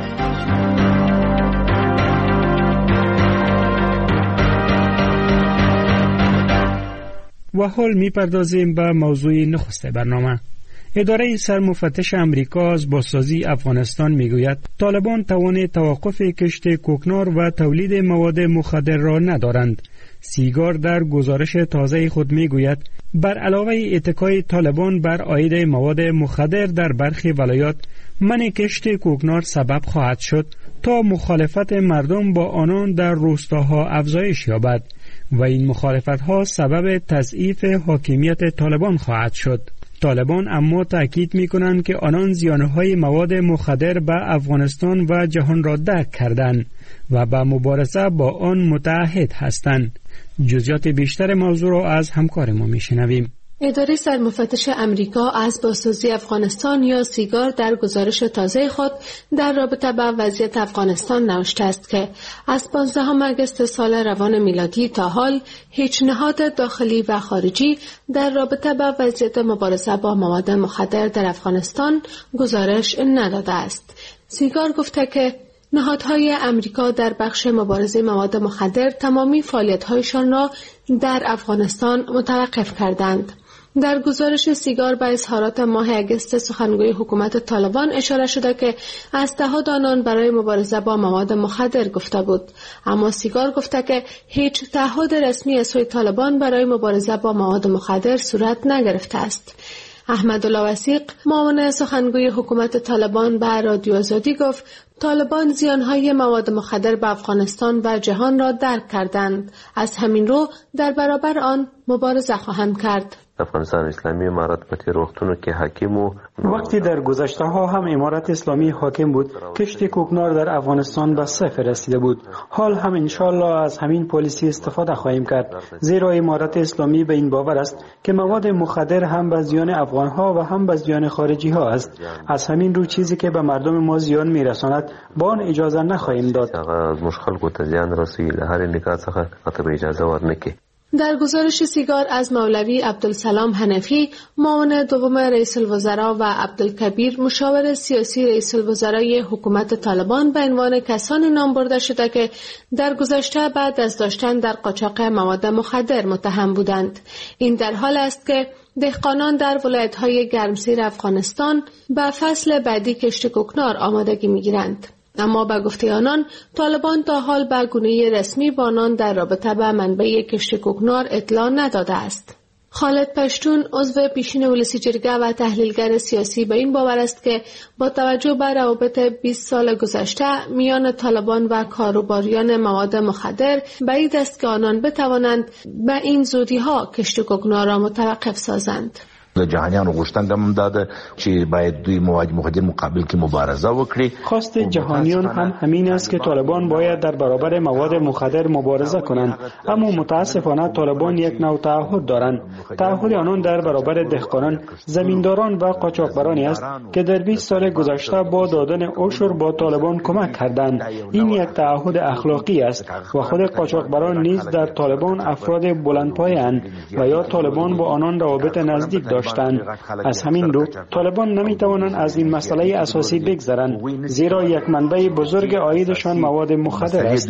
و حال میپردازیم به موضوع نخست برنامه. اداره سرمفتش امریکا از بازسازی افغانستان میگوید طالبان توان توقف کشت کوکنار و تولید مواد مخدر را ندارند. سیگار در گزارش تازه خود میگوید بر علاوه اتکای طالبان بر عاید مواد مخدر در برخی ولایات، من کشت کوکنار سبب خواهد شد تا مخالفت مردم با آنان در روستاها افزایش یابد و این مخالفت‌ها سبب تضعیف حاکمیت طالبان خواهد شد. طالبان اما تأکید می‌کنند که آنان زیانهای مواد مخدر به افغانستان و جهان را درک کردند و به مبارزه با آن متعهد هستند. جزئیات بیشتر موضوع را از همکار ما می‌شنویم. اداره سرمفتش امریکا از بازسازی افغانستان یا سیگار در گزارش تازه خود در رابطه با وضعیت افغانستان نوشته است که از 15 آگوست سال روان میلادی تا حال هیچ نهاد داخلی و خارجی در رابطه با وضعیت مبارزه با مواد مخدر در افغانستان گزارش نداده است. سیگار گفته که نهادهای امریکا در بخش مبارزه مواد مخدر تمامی فعالیت‌هایشان را در افغانستان متوقف کردند. در گزارش سیگار به اظهارات ماه اگست سخنگوی حکومت طالبان اشاره شده که از تعهد آنان برای مبارزه با مواد مخدر گفته بود، اما سیگار گفته که هیچ تعهد رسمی از سوی طالبان برای مبارزه با مواد مخدر صورت نگرفته است. احمدالله وثیق، معاون سخنگوی حکومت طالبان به رادیو آزادی گفت طالبان زیانهای مواد مخدر به افغانستان و جهان را درک کردند، از همین رو در برابر آن مبارزه خواهند کرد. افغانستان اسلامی امارت په تیر وختونو کې حاکم و. وقتی در گذشته ها هم امارت اسلامی حاکم بود، کشت کوکنار در افغانستان به صفر رسیده بود. حال هم انشالله از همین پالیسی استفاده خواهیم کرد، زیرا امارت اسلامی به این باور است که مواد مخدر هم به زیان افغان ها و هم به زیان خارجی ها است. از همین رو چیزی که به مردم ما زیان میرساند با آن اجازه نخواهیم داد. از مشکل کو ته زیان رسي له هر نگاه څخه ته اجازه ورنکي. در گزارش سیگار از مولوی عبدالسلام حنفی، معاون دوم رئیس الوزراء و عبدالکبیر، مشاور سیاسی رئیس الوزرای حکومت طالبان، به عنوان کسانی نام برده شده که در گذشته بعد از داشتن در قاچاق مواد مخدر متهم بودند. این در حال است که دهقانان در ولایت‌های گرمسیر افغانستان به فصل بعدی کشت کوکنار آمادگی می‌گیرند. اما به گفته آنان طالبان تا حال به گونه رسمی با آنان در رابطه با منبع کشت کوکنار اطلاع نداده است. خالد پشتون، عضو پیشین ولسی جرگه و تحلیلگر سیاسی، به این باور است که با توجه به روابط 20 سال گذشته میان طالبان و کاروباریان مواد مخدر، بعید است که آنان بتوانند به این زودی‌ها کشت کوکنار را متوقف سازند. جهانیانو غوښتنه هم داده چې باید دوی مواد مخدر مقابل کې مبارزه وکړي. خواست جهانیان هم همین است که طالبان باید در برابر مواد مخدر مبارزه کنند، اما متاسفانه طالبان یک نوع تعهد دارند. تعهد آنان در برابر دهقانان، زمینداران و قاچاقبرانی است که در 20 سال گذشته با دادن عشر با طالبان کمک کردند. این یک تعهد اخلاقی است و خود قاچاقبران نیز در طالبان افراد بلندپایه‌اند و یا طالبان با آنان روابط نزدیک داشتند. از همین رو طالبان نمیتوانند از این مسئله اساسی بگذرند، زیرا یک منبع بزرگ عایدشان مواد مخدر است.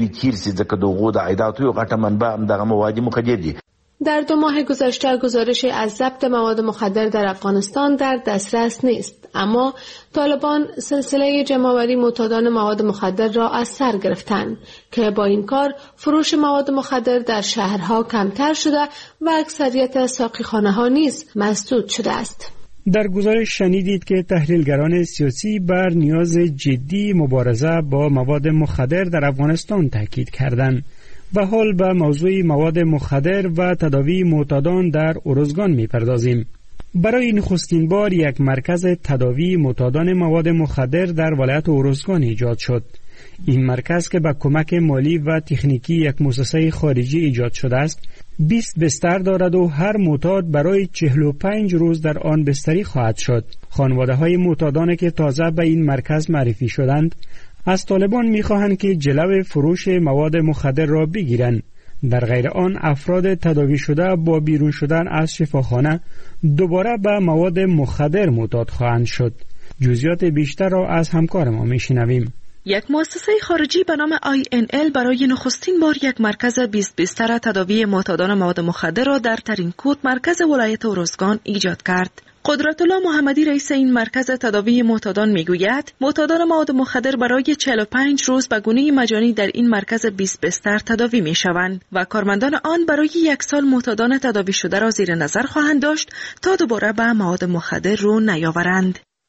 در 2 ماه گذشته گزارش از ضبط مواد مخدر در افغانستان در دسترس نیست، اما طالبان سلسله جمع‌آوری معتادان مواد مخدر را از سر گرفتند که با این کار فروش مواد مخدر در شهرها کمتر شده و اکثریت ساقیخانه‌ها نیز مسدود شده است. در گزارش شنیدید که تحلیلگران سیاسی بر نیاز جدی مبارزه با مواد مخدر در افغانستان تاکید کردند. و حال به موضوع مواد مخدر و تداوی معتادان در ارزگان می‌پردازیم. برای نخستین بار یک مرکز تداوی معتادان مواد مخدر در ولایت ارزگان ایجاد شد. این مرکز که با کمک مالی و تکنیکی یک مؤسسه خارجی ایجاد شده است، 20 بستر دارد و هر معتاد برای 45 روز در آن بستری خواهد شد. خانواده‌های معتادانی که تازه به این مرکز معرفی شدند از طالبان می‌خواهند که جلو فروش مواد مخدر را بگیرند. در غیر آن افراد تداوی شده با بیرون شدن از شفاخانه دوباره به مواد مخدر معتاد خواهند شد. جزئیات بیشتر را از همکار ما می‌شنویم. یک مؤسسه خارجی به نام INL برای نخستین بار یک مرکز 20 بستر تداوی معتادان مواد مخدر را در ترینکوت مرکز ولایت ارزگان ایجاد کرد. قدرت الله محمدی رئیس این مرکز تداوی معتادان میگوید معتادان مواد مخدر برای 45 روز به گونه مجانی در این مرکز 20 بستر تداوی میشوند و کارمندان آن برای 1 سال معتادان تداوی شده را زیر نظر خواهند داشت تا دوباره به مواد مخدر رو نیاورند.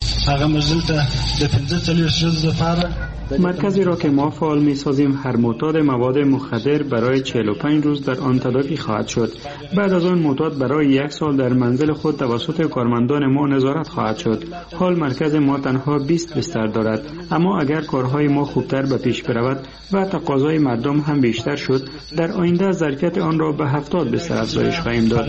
هغه مزل ته د 45 روز لپاره مرکزی را که ما فعال می سازیم هر معتاد مواد مخدر برای 45 روز در آن تداوی خواهد شد. بعد از آن معتاد برای 1 سال در منزل خود توسط کارمندان ما نظارت خواهد شد. حال مرکز ما تنها 20 بستر دارد، اما اگر کارهای ما خوبتر به پیش برود و تقاضای مردم هم بیشتر شد، در آینده ظرفیت آن را به 70 بستر افزایش خواهیم داد.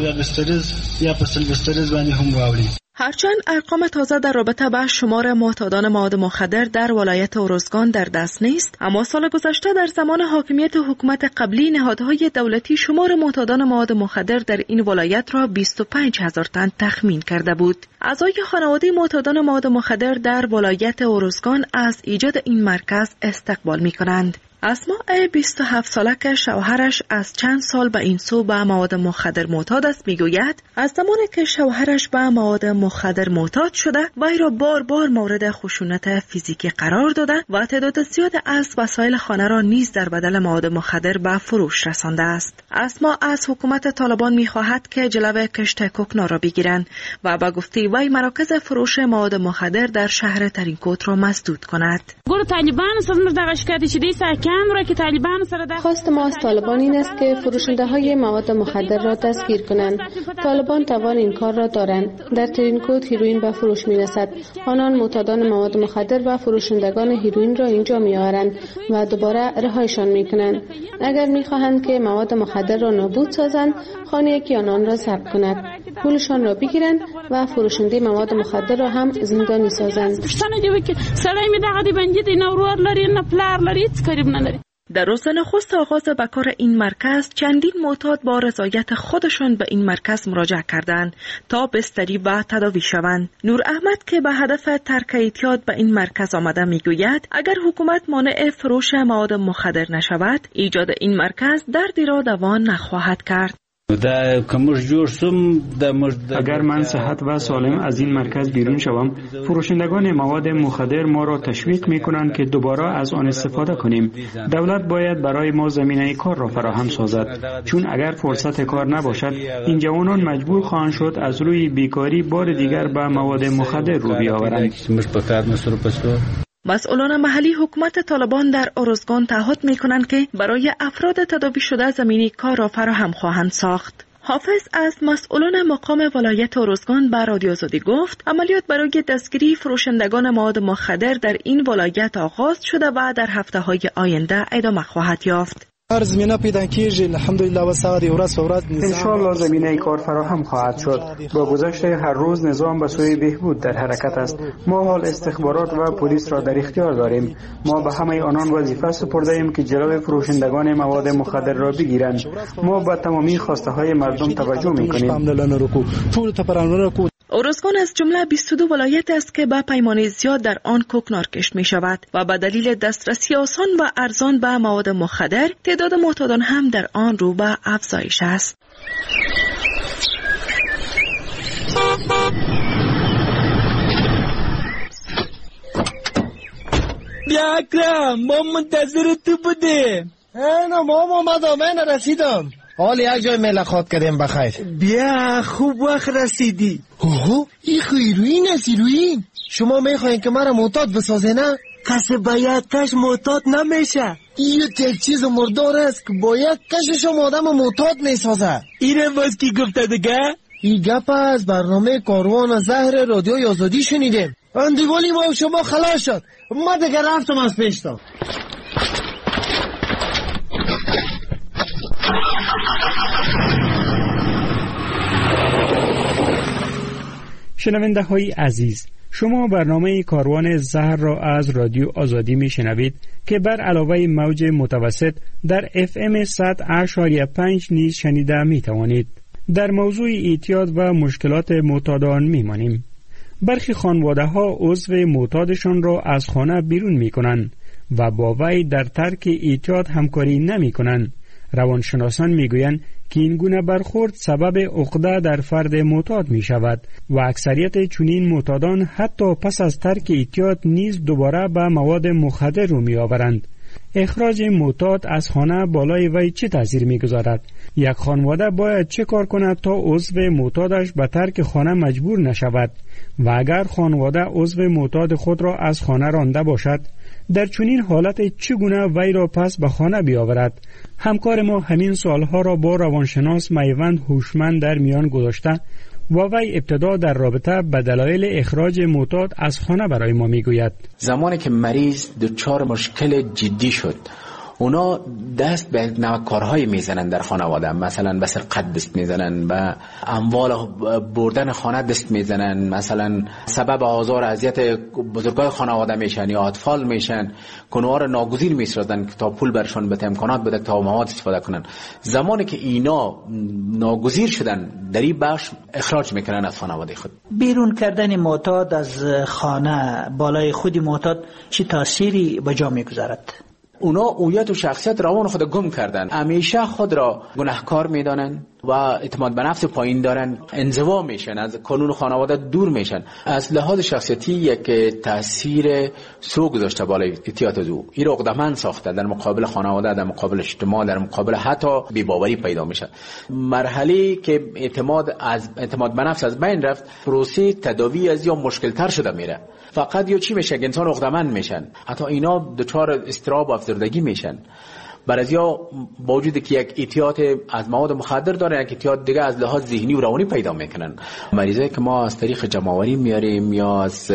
هرچند ارقام تازه در رابطه با شمار معتادان مواد مخدر در ولایت اروزگان در دست نیست، اما سال گذشته در زمان حاکمیت حکومت قبلی نهادهای دولتی شمار معتادان مواد مخدر در این ولایت را 25,000 تن تخمین کرده بود. اعضای خانواده معتادان مواد مخدر در ولایت اروزگان از ایجاد این مرکز استقبال می‌کنند. اسماء 27 ساله که شوهرش از چند سال به این سو به مواد مخدر معتاد است میگوید از زمانی که شوهرش به مواد مخدر معتاد شده وی را بار بار مورد خشونت فیزیکی قرار داده و تعداد زیاد از وسایل خانه را نیز در بدل مواد مخدر به فروش رسانده است. اسماء از حکومت طالبان میخواهد که جلوی کشت کوکنار را بگیرند و به گفته وی مراکز فروش مواد مخدر در شهر ترینکوت را مسدود کند. خواست ما از طالبان این است که فروشنده های مواد مخدر را دستگیر کنند. طالبان توان این کار را دارند. در ترینکوت هیروئین به فروش می رسد. آنان معتادان مواد مخدر و فروشندگان هیروئین را اینجا می آورند و دوباره رهایشان می کنند. اگر می خواهند که مواد مخدر را نابود سازند، خانه یکی آنان را ضبط کند، پولشان را بگیرند و فروشنده مواد مخدر را هم زندانی سازند. در روز نخست آغاز به کار این مرکز چندین معتاد با رضایت خودشان به این مرکز مراجعه کردند تا بستری و تداوی شوند. نور احمد که به هدف ترک اعتیاد به این مرکز آمده میگوید اگر حکومت مانع فروش مواد مخدر نشود، ایجاد این مرکز دردی را دوان نخواهد کرد. اگر من صحت و سالم از این مرکز بیرون شوم، فروشندگان مواد مخدر ما را تشویق می کنند که دوباره از آن استفاده کنیم. دولت باید برای ما زمینه کار را فراهم سازد، چون اگر فرصت کار نباشد این جوانان مجبور خواهند شد از روی بیکاری بار دیگر به مواد مخدر رو بیاورند. مسئولان محلی حکومت طالبان در اروزگان تعهد می‌کنند که برای افراد تداوی شده زمینی کار را فراهم خواهند ساخت. حافظ از مسئولان مقام ولایت اروزگان به رادیو آزادی گفت عملیات برای دستگیری فروشندگان مواد مخدر در این ولایت آغاز شده و در هفته‌های آینده ادامه خواهد یافت. هر زمینه پیدا کیږي الحمدلله و سعادت ورځ په ورځ ان شاء الله زمینه کار فراهم خواهد شد. با گذشت هر روز نظام به سوی بهبود در حرکت است. ما حال استخبارات و پلیس را در اختیار داریم. ما به همه آنان وظیفه سپرده ایم که جلوی فروشندگان مواد مخدر را بگیرند. ما به تمامی خواسته های مردم توجه می‌کنیم. اروزگان از جمله 22 ولایت است که به پیمانه زیاد در آن کوکنار کشت می شود و به دلیل دسترسی آسان و ارزان به مواد مخدر تعداد معتادان هم در آن رو به افزایش است. بیا اکرم، ما منتظر تو بودیم. نه ماما من رسیدم. حال یک جای ملاقات کردیم بخیر. بیا خوب وقت رسیدی. اوه این هیروئین است هیروئین. شما میخواین که مرا معتاد بسازه نه؟ کسی باید کش معتاد نمیشه. این یک چیز مردار است که باید کشش آدم معتاد میسازه. اینه باز کی گفته دیگه؟ این گپ از برنامه کاروان زهر رادیو آزادی شنیدیم. اندیوالی ما شما خلاص شد. ما دیگه رفتم از پیشتم. شنونده های عزیز، شما برنامه کاروان زهر را از رادیو آزادی می شنوید که بر علاوه موج متوسط در FM 100.5 نیز شنیده می توانید. در موضوع اعتیاد و مشکلات معتادان می مانیم. برخی خانواده ها عضو معتادشان را از خانه بیرون می کنند و با وی در ترک اعتیاد همکاری نمی کنند. روانشناسان می گویند که این گونه برخورد سبب عقده در فرد معتاد می شود و اکثریت چنین معتادان حتی پس از ترک اعتیاد نیز دوباره به مواد مخدر رو می آورند. اخراج معتاد از خانه بالای وی چه تاثیر میگذارد؟ یک خانواده باید چه کار کند تا عضو معتادش به ترک خانه مجبور نشود و اگر خانواده عضو معتاد خود را از خانه رانده باشد در چنین حالت چگونه وی را پس به خانه بیاورد؟ همکار ما همین سوالها را با روانشناس میوند هوشمند در میان گذاشته و وی ابتدا در رابطه به دلایل اخراج معتاد از خانه برای ما میگوید. زمانی که مریض دچار مشکل جدی شد، اونا دست به نوکارهای میزنن در خانواده، مثلا به سرقت دست میزنن، به اموال بردن خانه دست میزنن، مثلا سبب آزار اذیت بزرگای خانواده میشن یا اطفال میشن، کنوها رو ناگزیر میسازن تا پول برشون بده، امکانات بده تا مواد استفاده کنن. زمانی که اینا ناگزیر شدن در این بخش اخراج میکنن از خانواده خود. بیرون کردن معتاد از خانه بالای خودی معتاد چه تأثیری به جا میگذارد؟ اونا هویت و شخصیت روان خود گم کردن، همیشه خود را گناهکار میدانن و اعتماد به نفس پایین دارن، انزوا میشن، از قانون خانواده دور میشن. از لحاظ شخصیتی یک تاثیر سو گذاشته بالای اعتیاد او. این را عقده‌مند ساخته در مقابل خانواده، در مقابل اجتماع، در مقابل حتی بی‌باوری پیدا میشه. مرحله که اعتماد به نفس از بین رفت، پروسه تداوی از یا مشکل تر شده میره. فقط یا چی میشه؟ انسان عقده‌مند میشن، حتی اینا دچار اضطراب و افسردگی میشن. بعضیا با وجودی که یک اعتیاد از مواد مخدر داره، یک اعتیاد دیگه از لحاظ ذهنی و روانی پیدا میکنن. مریضایی که ما از طریق جمع‌آوری میاریم یا از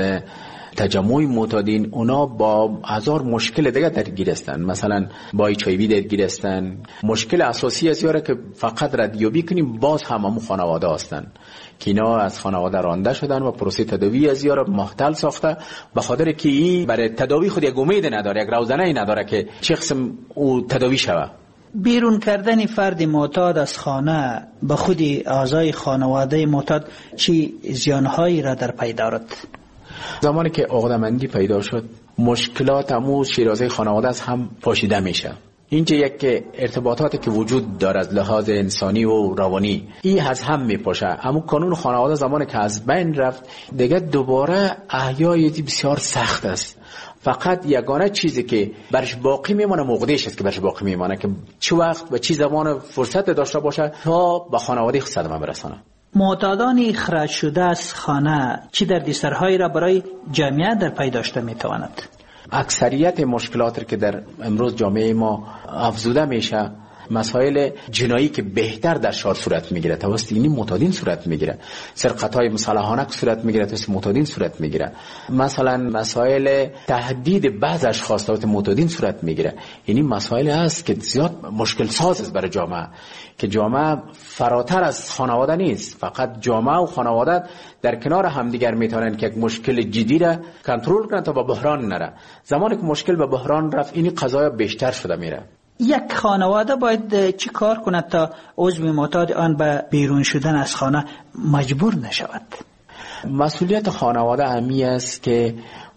تجمع معتادین، اونا با هزار مشکل دیگه درگیر هستن، مثلا با HIV درگیر هستن. مشکل اساسی از یاره که فقط ردیابی کنیم باز همون خانواده هستن که اینا از خانواده رانده شدن و پروسه تداوی از یاره مختل ساخته، به خاطر که این برای تداوی خود یک امید نداره، یک روزنه نداره که چه قسم او تداوی شوه. بیرون کردن فرد معتاد از خانه به خود اعضای خانواده معتاد چی زیانهایی را در پی دارد؟ زمانی که عقده‌مندی پیدا شد، مشکلات همون شیرازه خانواده از هم پاشیده میشه. اینجا یک ارتباطاتی که وجود داره از لحاظ انسانی و روانی، این از هم میپاشه. اما قانون خانواده زمانی که از بین رفت، دیگه دوباره احیای بسیار سخت است. فقط یگانه چیزی که برش باقی میمانه موقعش است که برش باقی میمانه که چه وقت و چه زمان فرصت داشته باشه تا به خانواده خود صدمه برسانه. معتادان اخراج شده از خانه چی دردسرهایی را برای جامعه در پی داشته میتواند؟ اکثریت مشکلاتی که در امروز جامعه ما افزوده میشه، مسائل جنایی که بهتر در شهر صورت میگیره توسط این معتادین صورت میگیره، سرقت‌های مسلحانه صورت میگیره توسط معتادین صورت میگیره، مثلا مسائل تهدید بعض اشخاص توسط معتادین صورت میگیره. یعنی مسائل است که زیاد مشکل ساز است برای جامعه، که جامعه فراتر از خانواده نیست. فقط جامعه و خانواده در کنار همدیگر میتونن که یک مشکل جدی را کنترل کنن تا به بحران نره. زمانی که مشکل به بحران رفت، این قضایا بیشتر شده میره. یک خانواده باید چی کار کند تا عضو معتاد آن به بیرون شدن از خانه مجبور نشود؟ مسئولیت خانواده همی است که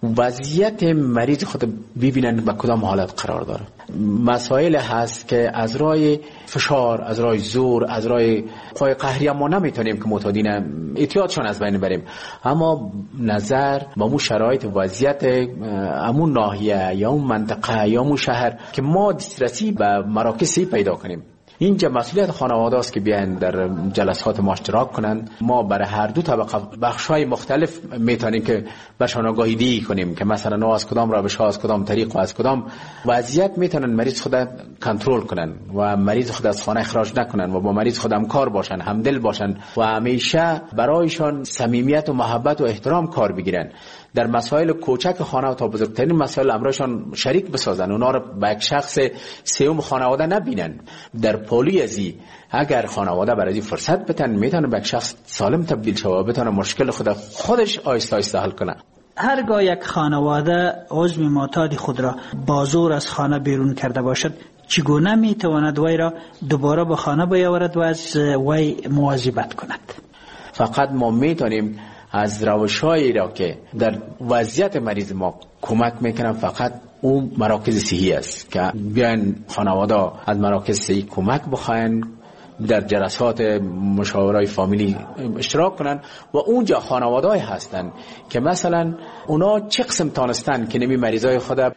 وضعیت مریض خود ببینن به کدام حالت قرار داره. مسائل هست که از راه فشار، از راه زور، از راه قوای قهری ما نمیتونیم که معتادین اعتیادشان از بین بریم، اما نظر به مو شرایط وضعیت همون ناحیه یا اون منطقه یا اون شهر که ما دسترسی به مراکزی پیدا کنیم. اینجا مسئولیت خانواده است که بیان در جلسات ما اشتراک کنند. ما برای هر دو طبقه بخش‌های مختلف میتونیم که برشان آگاهی کنیم که مثلا از کدام روش‌ها، از کدام طریق و از کدام وضعیت میتونن مریض خود کنترل کنن و مریض خود از خانه اخراج نکنن و با مریض خود همکار باشن، همدل باشن و همیشه برایشان صمیمیت و محبت و احترام کار بگیرن. در مسائل کوچک خانه و تا بزرگترین مسائل امرایشان شریک بسازن، اونا رو به یک شخص سوم خانواده نبینن. در پولی ازی اگر خانواده برای فرصت بتن، میتونه به یک شخص سالم تبدیل شه و بتونه مشکل خودش آیسته آیسته حل کنه. هرگاه یک خانواده عضو معتاد خود را با زور از خانه بیرون کرده باشد، چگونه میتواند وی را دوباره به خانه بیاورد و از وی مواظبت کند؟ فقط ما میتونیم از روش‌هایی را که در وضعیت مریض ما کمک میکنن، فقط اون مراکز صحی است که بیان خانواده از مراکز صحی کمک بخواین، در جلسات مشاورای فامیلی اشتراک کنن و اونجا خانواده‌ای هستن که مثلا اونا چه قسم تانستن که نمی مریضای خود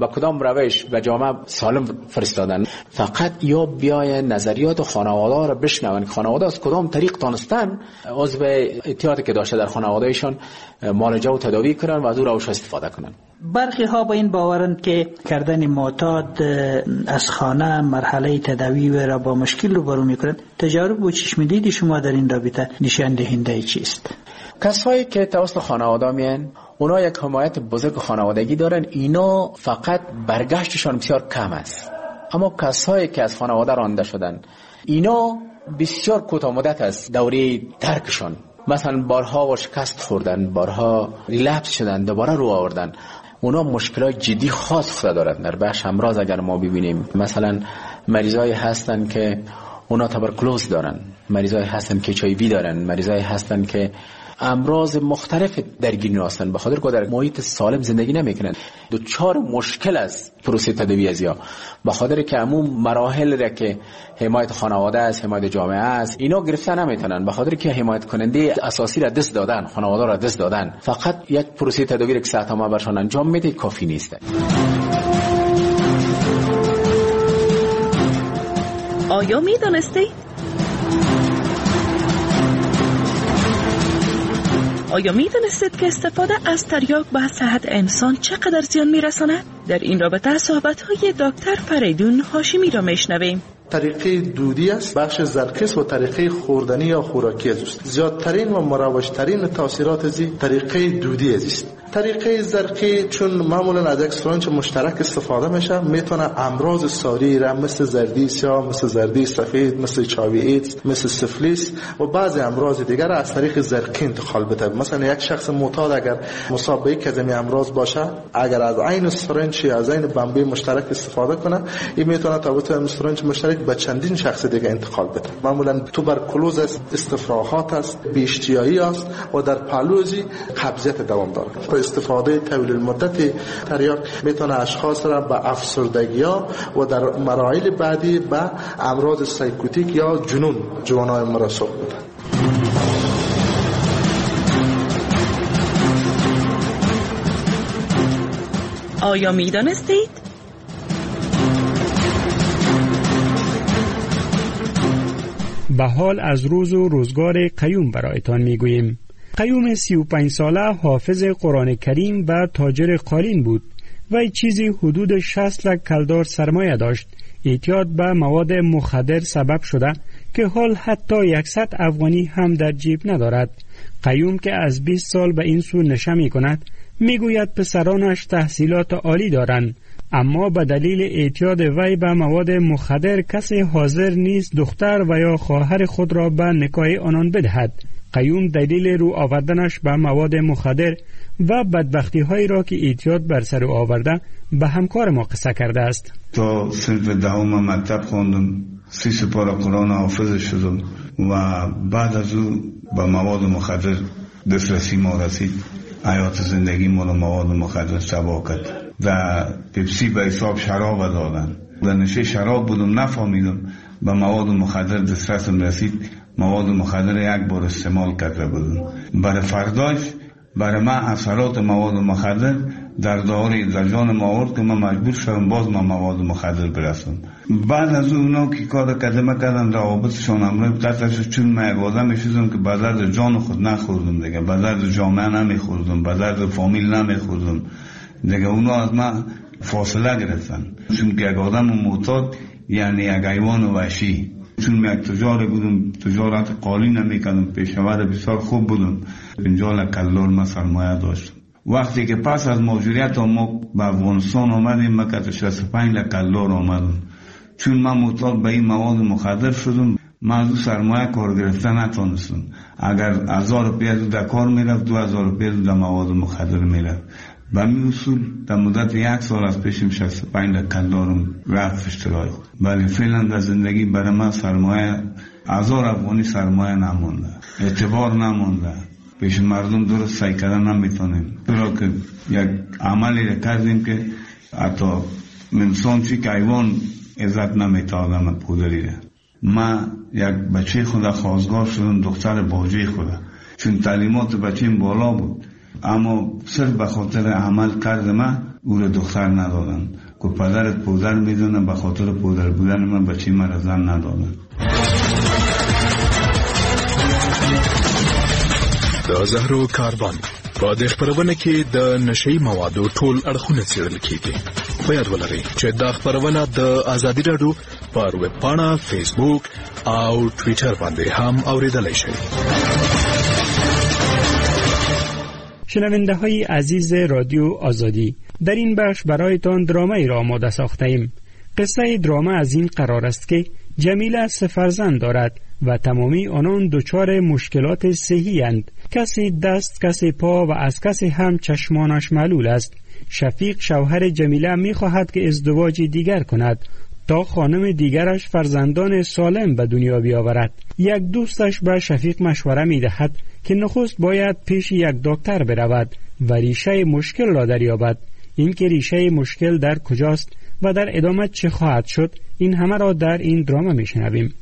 با کدام روش و جامعه سالم فرستادن. فقط یا بیای نظریات خانواده را بشنون، خانواده از کدام طریق تانستن عضو اتحادی که داشته در خانوادهشان معالجه و تداوی کنن و از او روش استفاده کنن. برخی ها با این باورند که کردن معتاد از خانه مرحله تداوی را با مشکل روبرو میکنند. تجارب و چشم دید شما در این رابطه نشان دهنده چیست؟ کسایی که توسط خانواده میان اونا یک حمایت بزرگ خانوادگی دارن، اینا فقط برگشتشان بسیار کم است. اما کسایی که از خانواده رانده شدن اینا بسیار کوتاه مدت است دوره ترکشان، مثلا بارها و شکست خوردن، بارها ریلپس شدن، دوباره رو آوردن. اونا مشکلات جدی خاص خود دارد. در بخش امراض اگر ما ببینیم مثلا مریضایی هستن که اونا تبرکلوز دارن، مریضایی هستن که HIV دارن، مریضایی هستن که امراض مختلف درگیر هستن، به خاطر که در محیط سالم زندگی نمیکنن، دچار مشکل است پروسه تداوی ازیا، به خاطر که عموم مراحل را که حمایت خانواده است، حمایت جامعه است، اینا گرفته نمیتونن، به خاطر که حمایت کننده اساسی را دست دادن، خانواده را دست دادن. فقط یک پروسه تداوی که صحت عامه برشان انجام میده کافی نیست. آیا میدانستی؟ آیا می دانستید که استفاده از تریاک به صحت انسان چقدر زیان می رساند؟ در این رابطه صحبت‌های دکتر فریدون هاشمی را میشنویم. طریقه دودی است، بخش زرکس و طریقه خوردنی یا خوراکی است. زیادترین و مروجترین تاثیرات از طریقه دودی است. طریقه زرکی چون معمولا از یک سرنج مشترک استفاده میشه، میتونه امراض ساری را مثل زردی سیاه، مثل زردی سفید، مثل چاوی ایدز، مثل سفلیس و بعضی امراض دیگر را از طریق زرکی انتقال بده. مثلا یک شخص معتاد اگر مصاب به یک از این امراض باشه، اگر از عین سرنج از عین بمبی مشترک استفاده کنه، این میتونه تا سرنج مشترک به چندین شخص دیگه انتقال بده. معمولا توبرکلوز است، استفراغات است، بی‌اشتیایی است و در پهلوزی قبضیت دوام داره. استفاده طویل المدت تریاک میتونه اشخاص را به افسردگی‌ها و در مراحل بعدی به امراض سایکوتیک یا جنون جوانای ما را سوق بده. آیا می‌دانستید؟ به حال از روز و روزگار قیوم برایتان میگوییم. قیوم 35 ساله حافظ قرآن کریم و تاجر قالین بود و چیزی حدود 60 لک کلدار سرمایه داشت. اعتیاد به مواد مخدر سبب شده که حال حتی 100 افغانی هم در جیب ندارد. قیوم که از 20 سال به این سو نشه می کند، می گوید پسرانش تحصیلات عالی دارند، اما به دلیل اعتیاد وی به مواد مخدر کسی حاضر نیست دختر و یا خواهر خود را به نکاح آنان بدهد. قیوم دلیل رو آوردنش به مواد مخدر و بدبختی هایی را که اعتیاد بر سر آورده به همکار ما قصه کرده است. تا صنف دهم مکتب خواندم، 30 سپاره قرآن حافظ شدم و بعد از او به مواد مخدر دسترسی ما رسید. حیات زندگی ما رو مواد مخدر تباه کرد. در پپسی به حساب شراب دادن. در نشه شراب بودم، نفهمیدم به مواد مخدر دسترسم رسید. مواد مخدر یک بار استعمال کرده بودم. برای فرداش برای من اثرات مواد مخدر در داره در جان ما آورد که من مجبور شدم باز من مواد مخدر برسم. بعد از اونا که کار کردن روابطشان امروز قطع شد، چون من یک آدم شدم که به درد جان خود نخوردم دیگه، به درد جامعه نمیخوردم، به درد فامیل نمیخوردم دیگه. اونا از من فاصله گرفتن، چون که یک آدم معتاد یعنی یک حیوان وحشی. چون من یک تجار بودم، تجارت قالین نمیکردم، پیشور بسیار خوب بودم. 50 لک کلدار من سرمایه داشتم. وقتی که پس از مهاجرت ما به افغانستان آمدیم، من که 65 لک کلدار آمدم. چون من معتاد به این مواد مخدر شدم، من از سرمایه کار گرفته نتونستم. اگر 1000 روپیه در کار میرفت، 2000 روپیه در مواد مخدر میرفت. به می اصول در مدت 1 سال از پیشم 65 لک کلدارم رفت اشتراک. ولی فعلا در زندگی برای من سرمایه 1000 افغانی سرمایه نمونده، اعتبار نمونده، پیش مردم درست سعی کردن نمیتونیم. چرا که یک عملی را کردیم که حتی انسان چی که حیوان عزت نمیته آدم پودری را. من یک بچه خود خواستگار شدم، دختر باجه خود، چون تعلیمات بچه‌م بالا بود، اما صرف به خاطر عمل کرد من او را دختر ندادن که پدرت پودر میدونه، به خاطر پودر بودن من بچه مرا زن ندادن. د زهرو کاروان په د خبرونه کې د نشئی موادو ټول اړخونه څیړل کیږي. په یاد ولرئ چې د خبرونه د ازادي رادیو پر ویب پاڼه، فیسبوک او ټویټر باندې هم اوریدلای شئ. شنونده های عزیز رادیو آزادی، در این بخش برایتان درامه را آماده ساخته ایم. قصه درامه از این قرار است که جمیله 3 فرزند دارد و تمامی آنان دچار مشکلات صحی اند. کسی دست، کسی پا و از کسی هم چشمانش معلول است. شفیق شوهر جمیله می خواهد که ازدواج دیگر کند تا خانم دیگرش فرزندان سالم به دنیا بیاورد. یک دوستش به شفیق مشوره می دهد که نخست باید پیش یک دکتر برود و ریشه مشکل را دریابد. این که ریشه مشکل در کجاست و در ادامه چه خواهد شد، این همه را در این درامه می شنویم.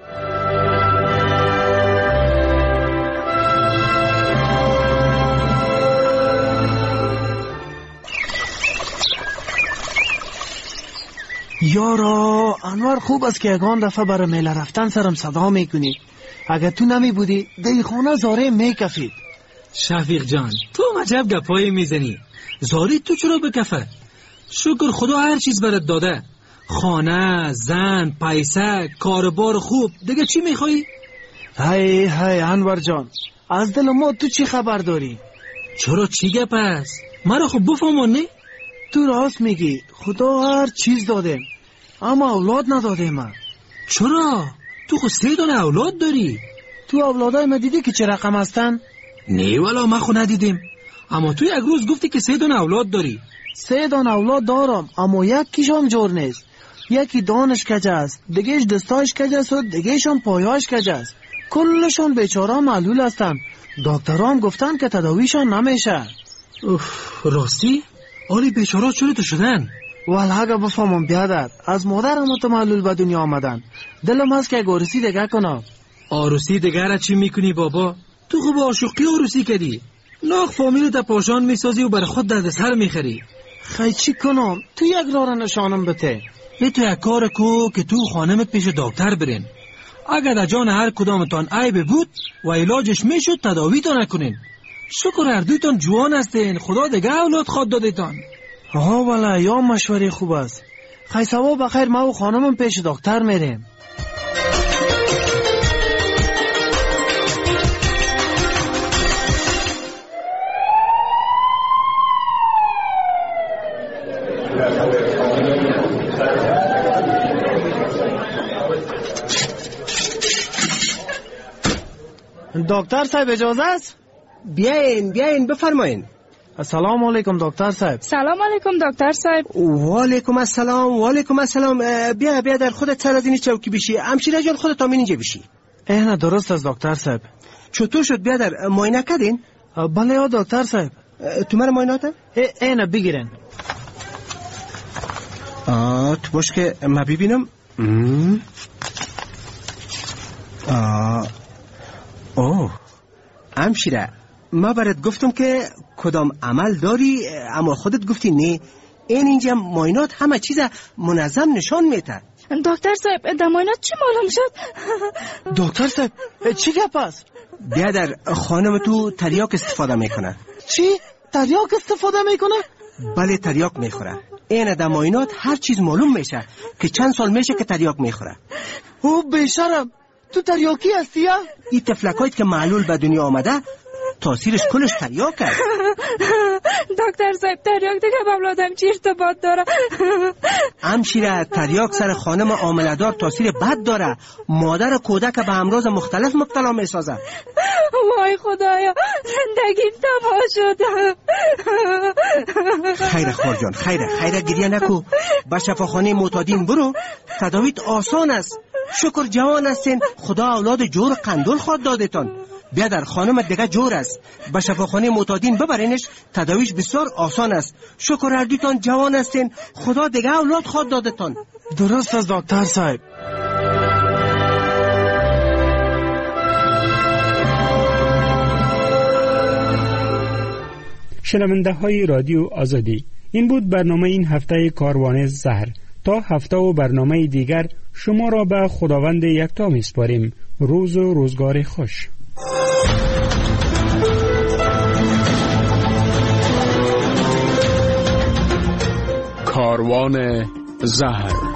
یارا انور، خوب است که یگان دفعه برای میله رفتن سرم صدا میکنی. اگر تو نمی بودی دی خونه زاره میکفید. شفیق جان، تو عجب گپایی میزنی. زاری تو چرا بکفه؟ شکر خدا هر چیز برات داده. خانه، زن، پیسه، کاربار خوب. دیگه چی میخوایی؟ های انور جان، از دل ما تو چی خبر داری؟ چرا چی گپ است؟ مرا خب بفهمونی؟ تو راست میگی، خدا هر چیز داده اما اولاد نداده من. چرا؟ تو خود 3 دانه اولاد داری. تو اولادای ما دیدی که چه رقم هستن؟ نه والا ما خود ندیدیم. اما تو یک روز گفتی که 3 دانه اولاد داری. 3 دانه اولاد دارم، اما یکیشم جور نیست. یکی دانش کجه است، دیگهش دستایش کجه است و دیگهشم پایاش کجه است. کلشون بیچاره معلول هستن. دکتران گفتن که تداویشان نمیشه. راستی؟ آلی بیچاره چرا تو شدن؟ والا اگه بفهمم بیادر، از مادرم تو معلول به دنیا آمدن. دلم هست که عروسی دیگه کنم. عروسی دیگه را چی میکنی بابا؟ تو خوب عاشقی عروسی کردی. ناخ فامیل تا پاشان میسازی و بر خود درد سر میخری. خیلی چی کنم؟ تو یک راه نشانم بده. تو یک کار کو که تو خانمت پیش دکتر برین. اگر در جان هر کدامتان عیب بود و علاجش میشد تداویتان نکنین. شکر هر دویتان جوان هستین، خدا دیگه اولاد خود دادیتان. ها والا، یا مشوره خوب است. خیلی سوا بخیر، ما و خانمم پیش دکتر میریم. دکتر صاحب اجازه است؟ بیاین بفرمایین. السلام علیکم دکتر صاحب. سلام علیکم دکتر صاحب. و علیکم السلام. بیا در خودت سر از این چوکی بشی. همشیره جان خودت همین اینجا بشی. نه درست است دکتر صاحب. چطور شد بیادر، معاینه کردین؟ بله یا دکتر صاحب. تو مرا معاینات؟ نه بگیرن. تو باش که ما ببینم. همشیره، ما برات گفتم که کدام عمل داری، اما خودت گفتی نه. اینجا معاینات همه چیز منظم نشان میده. دکتر صاحب، در معاینات چی معلوم شد؟ دکتر صاحب چی گپ است؟ بیادر، خانم تو تریاک استفاده میکنه. چی؟ تریاک استفاده میکنه؟ بله، تریاک میخوره. این در معاینات هر چیز معلوم میشه که چند سال میشه که تریاک میخوره. او بیشرم، تو تریاکی هستی یا؟ این تفلکایت که معلول به دنیا آمده تاثیرش کلش تریاک است. دکتر صاحب، تریاک دیگه با اولادم چی ارتباط داره؟ همشیره، تریاک سر خانم حامله‌دار تاثیر بد داره. مادر کودک به امراض مختلف مبتلا میسازه. وای خدایا، زندگیم تباه شده. خیره خورجان، خیره گریه نکو. به شفاخانه معتادین برو، تداویت آسان است. شکر جوان هستین، خدا اولاد جور قندول خود دادتان. بیادر، خانم دیگه جور است. به شفاخانه معتادین ببرینش، تداویش بسیار آسان است. شکر هر دویتان جوان هستین، خدا دیگه اولاد خود دادتان. درست است دکتر صاحب. شنونده های رادیو آزادی، این بود برنامه این هفته کاروان زهر. تا هفته و برنامه دیگر شما را به خداوند یکتا میسپاریم. روز و روزگار خوش. کاروان زهر.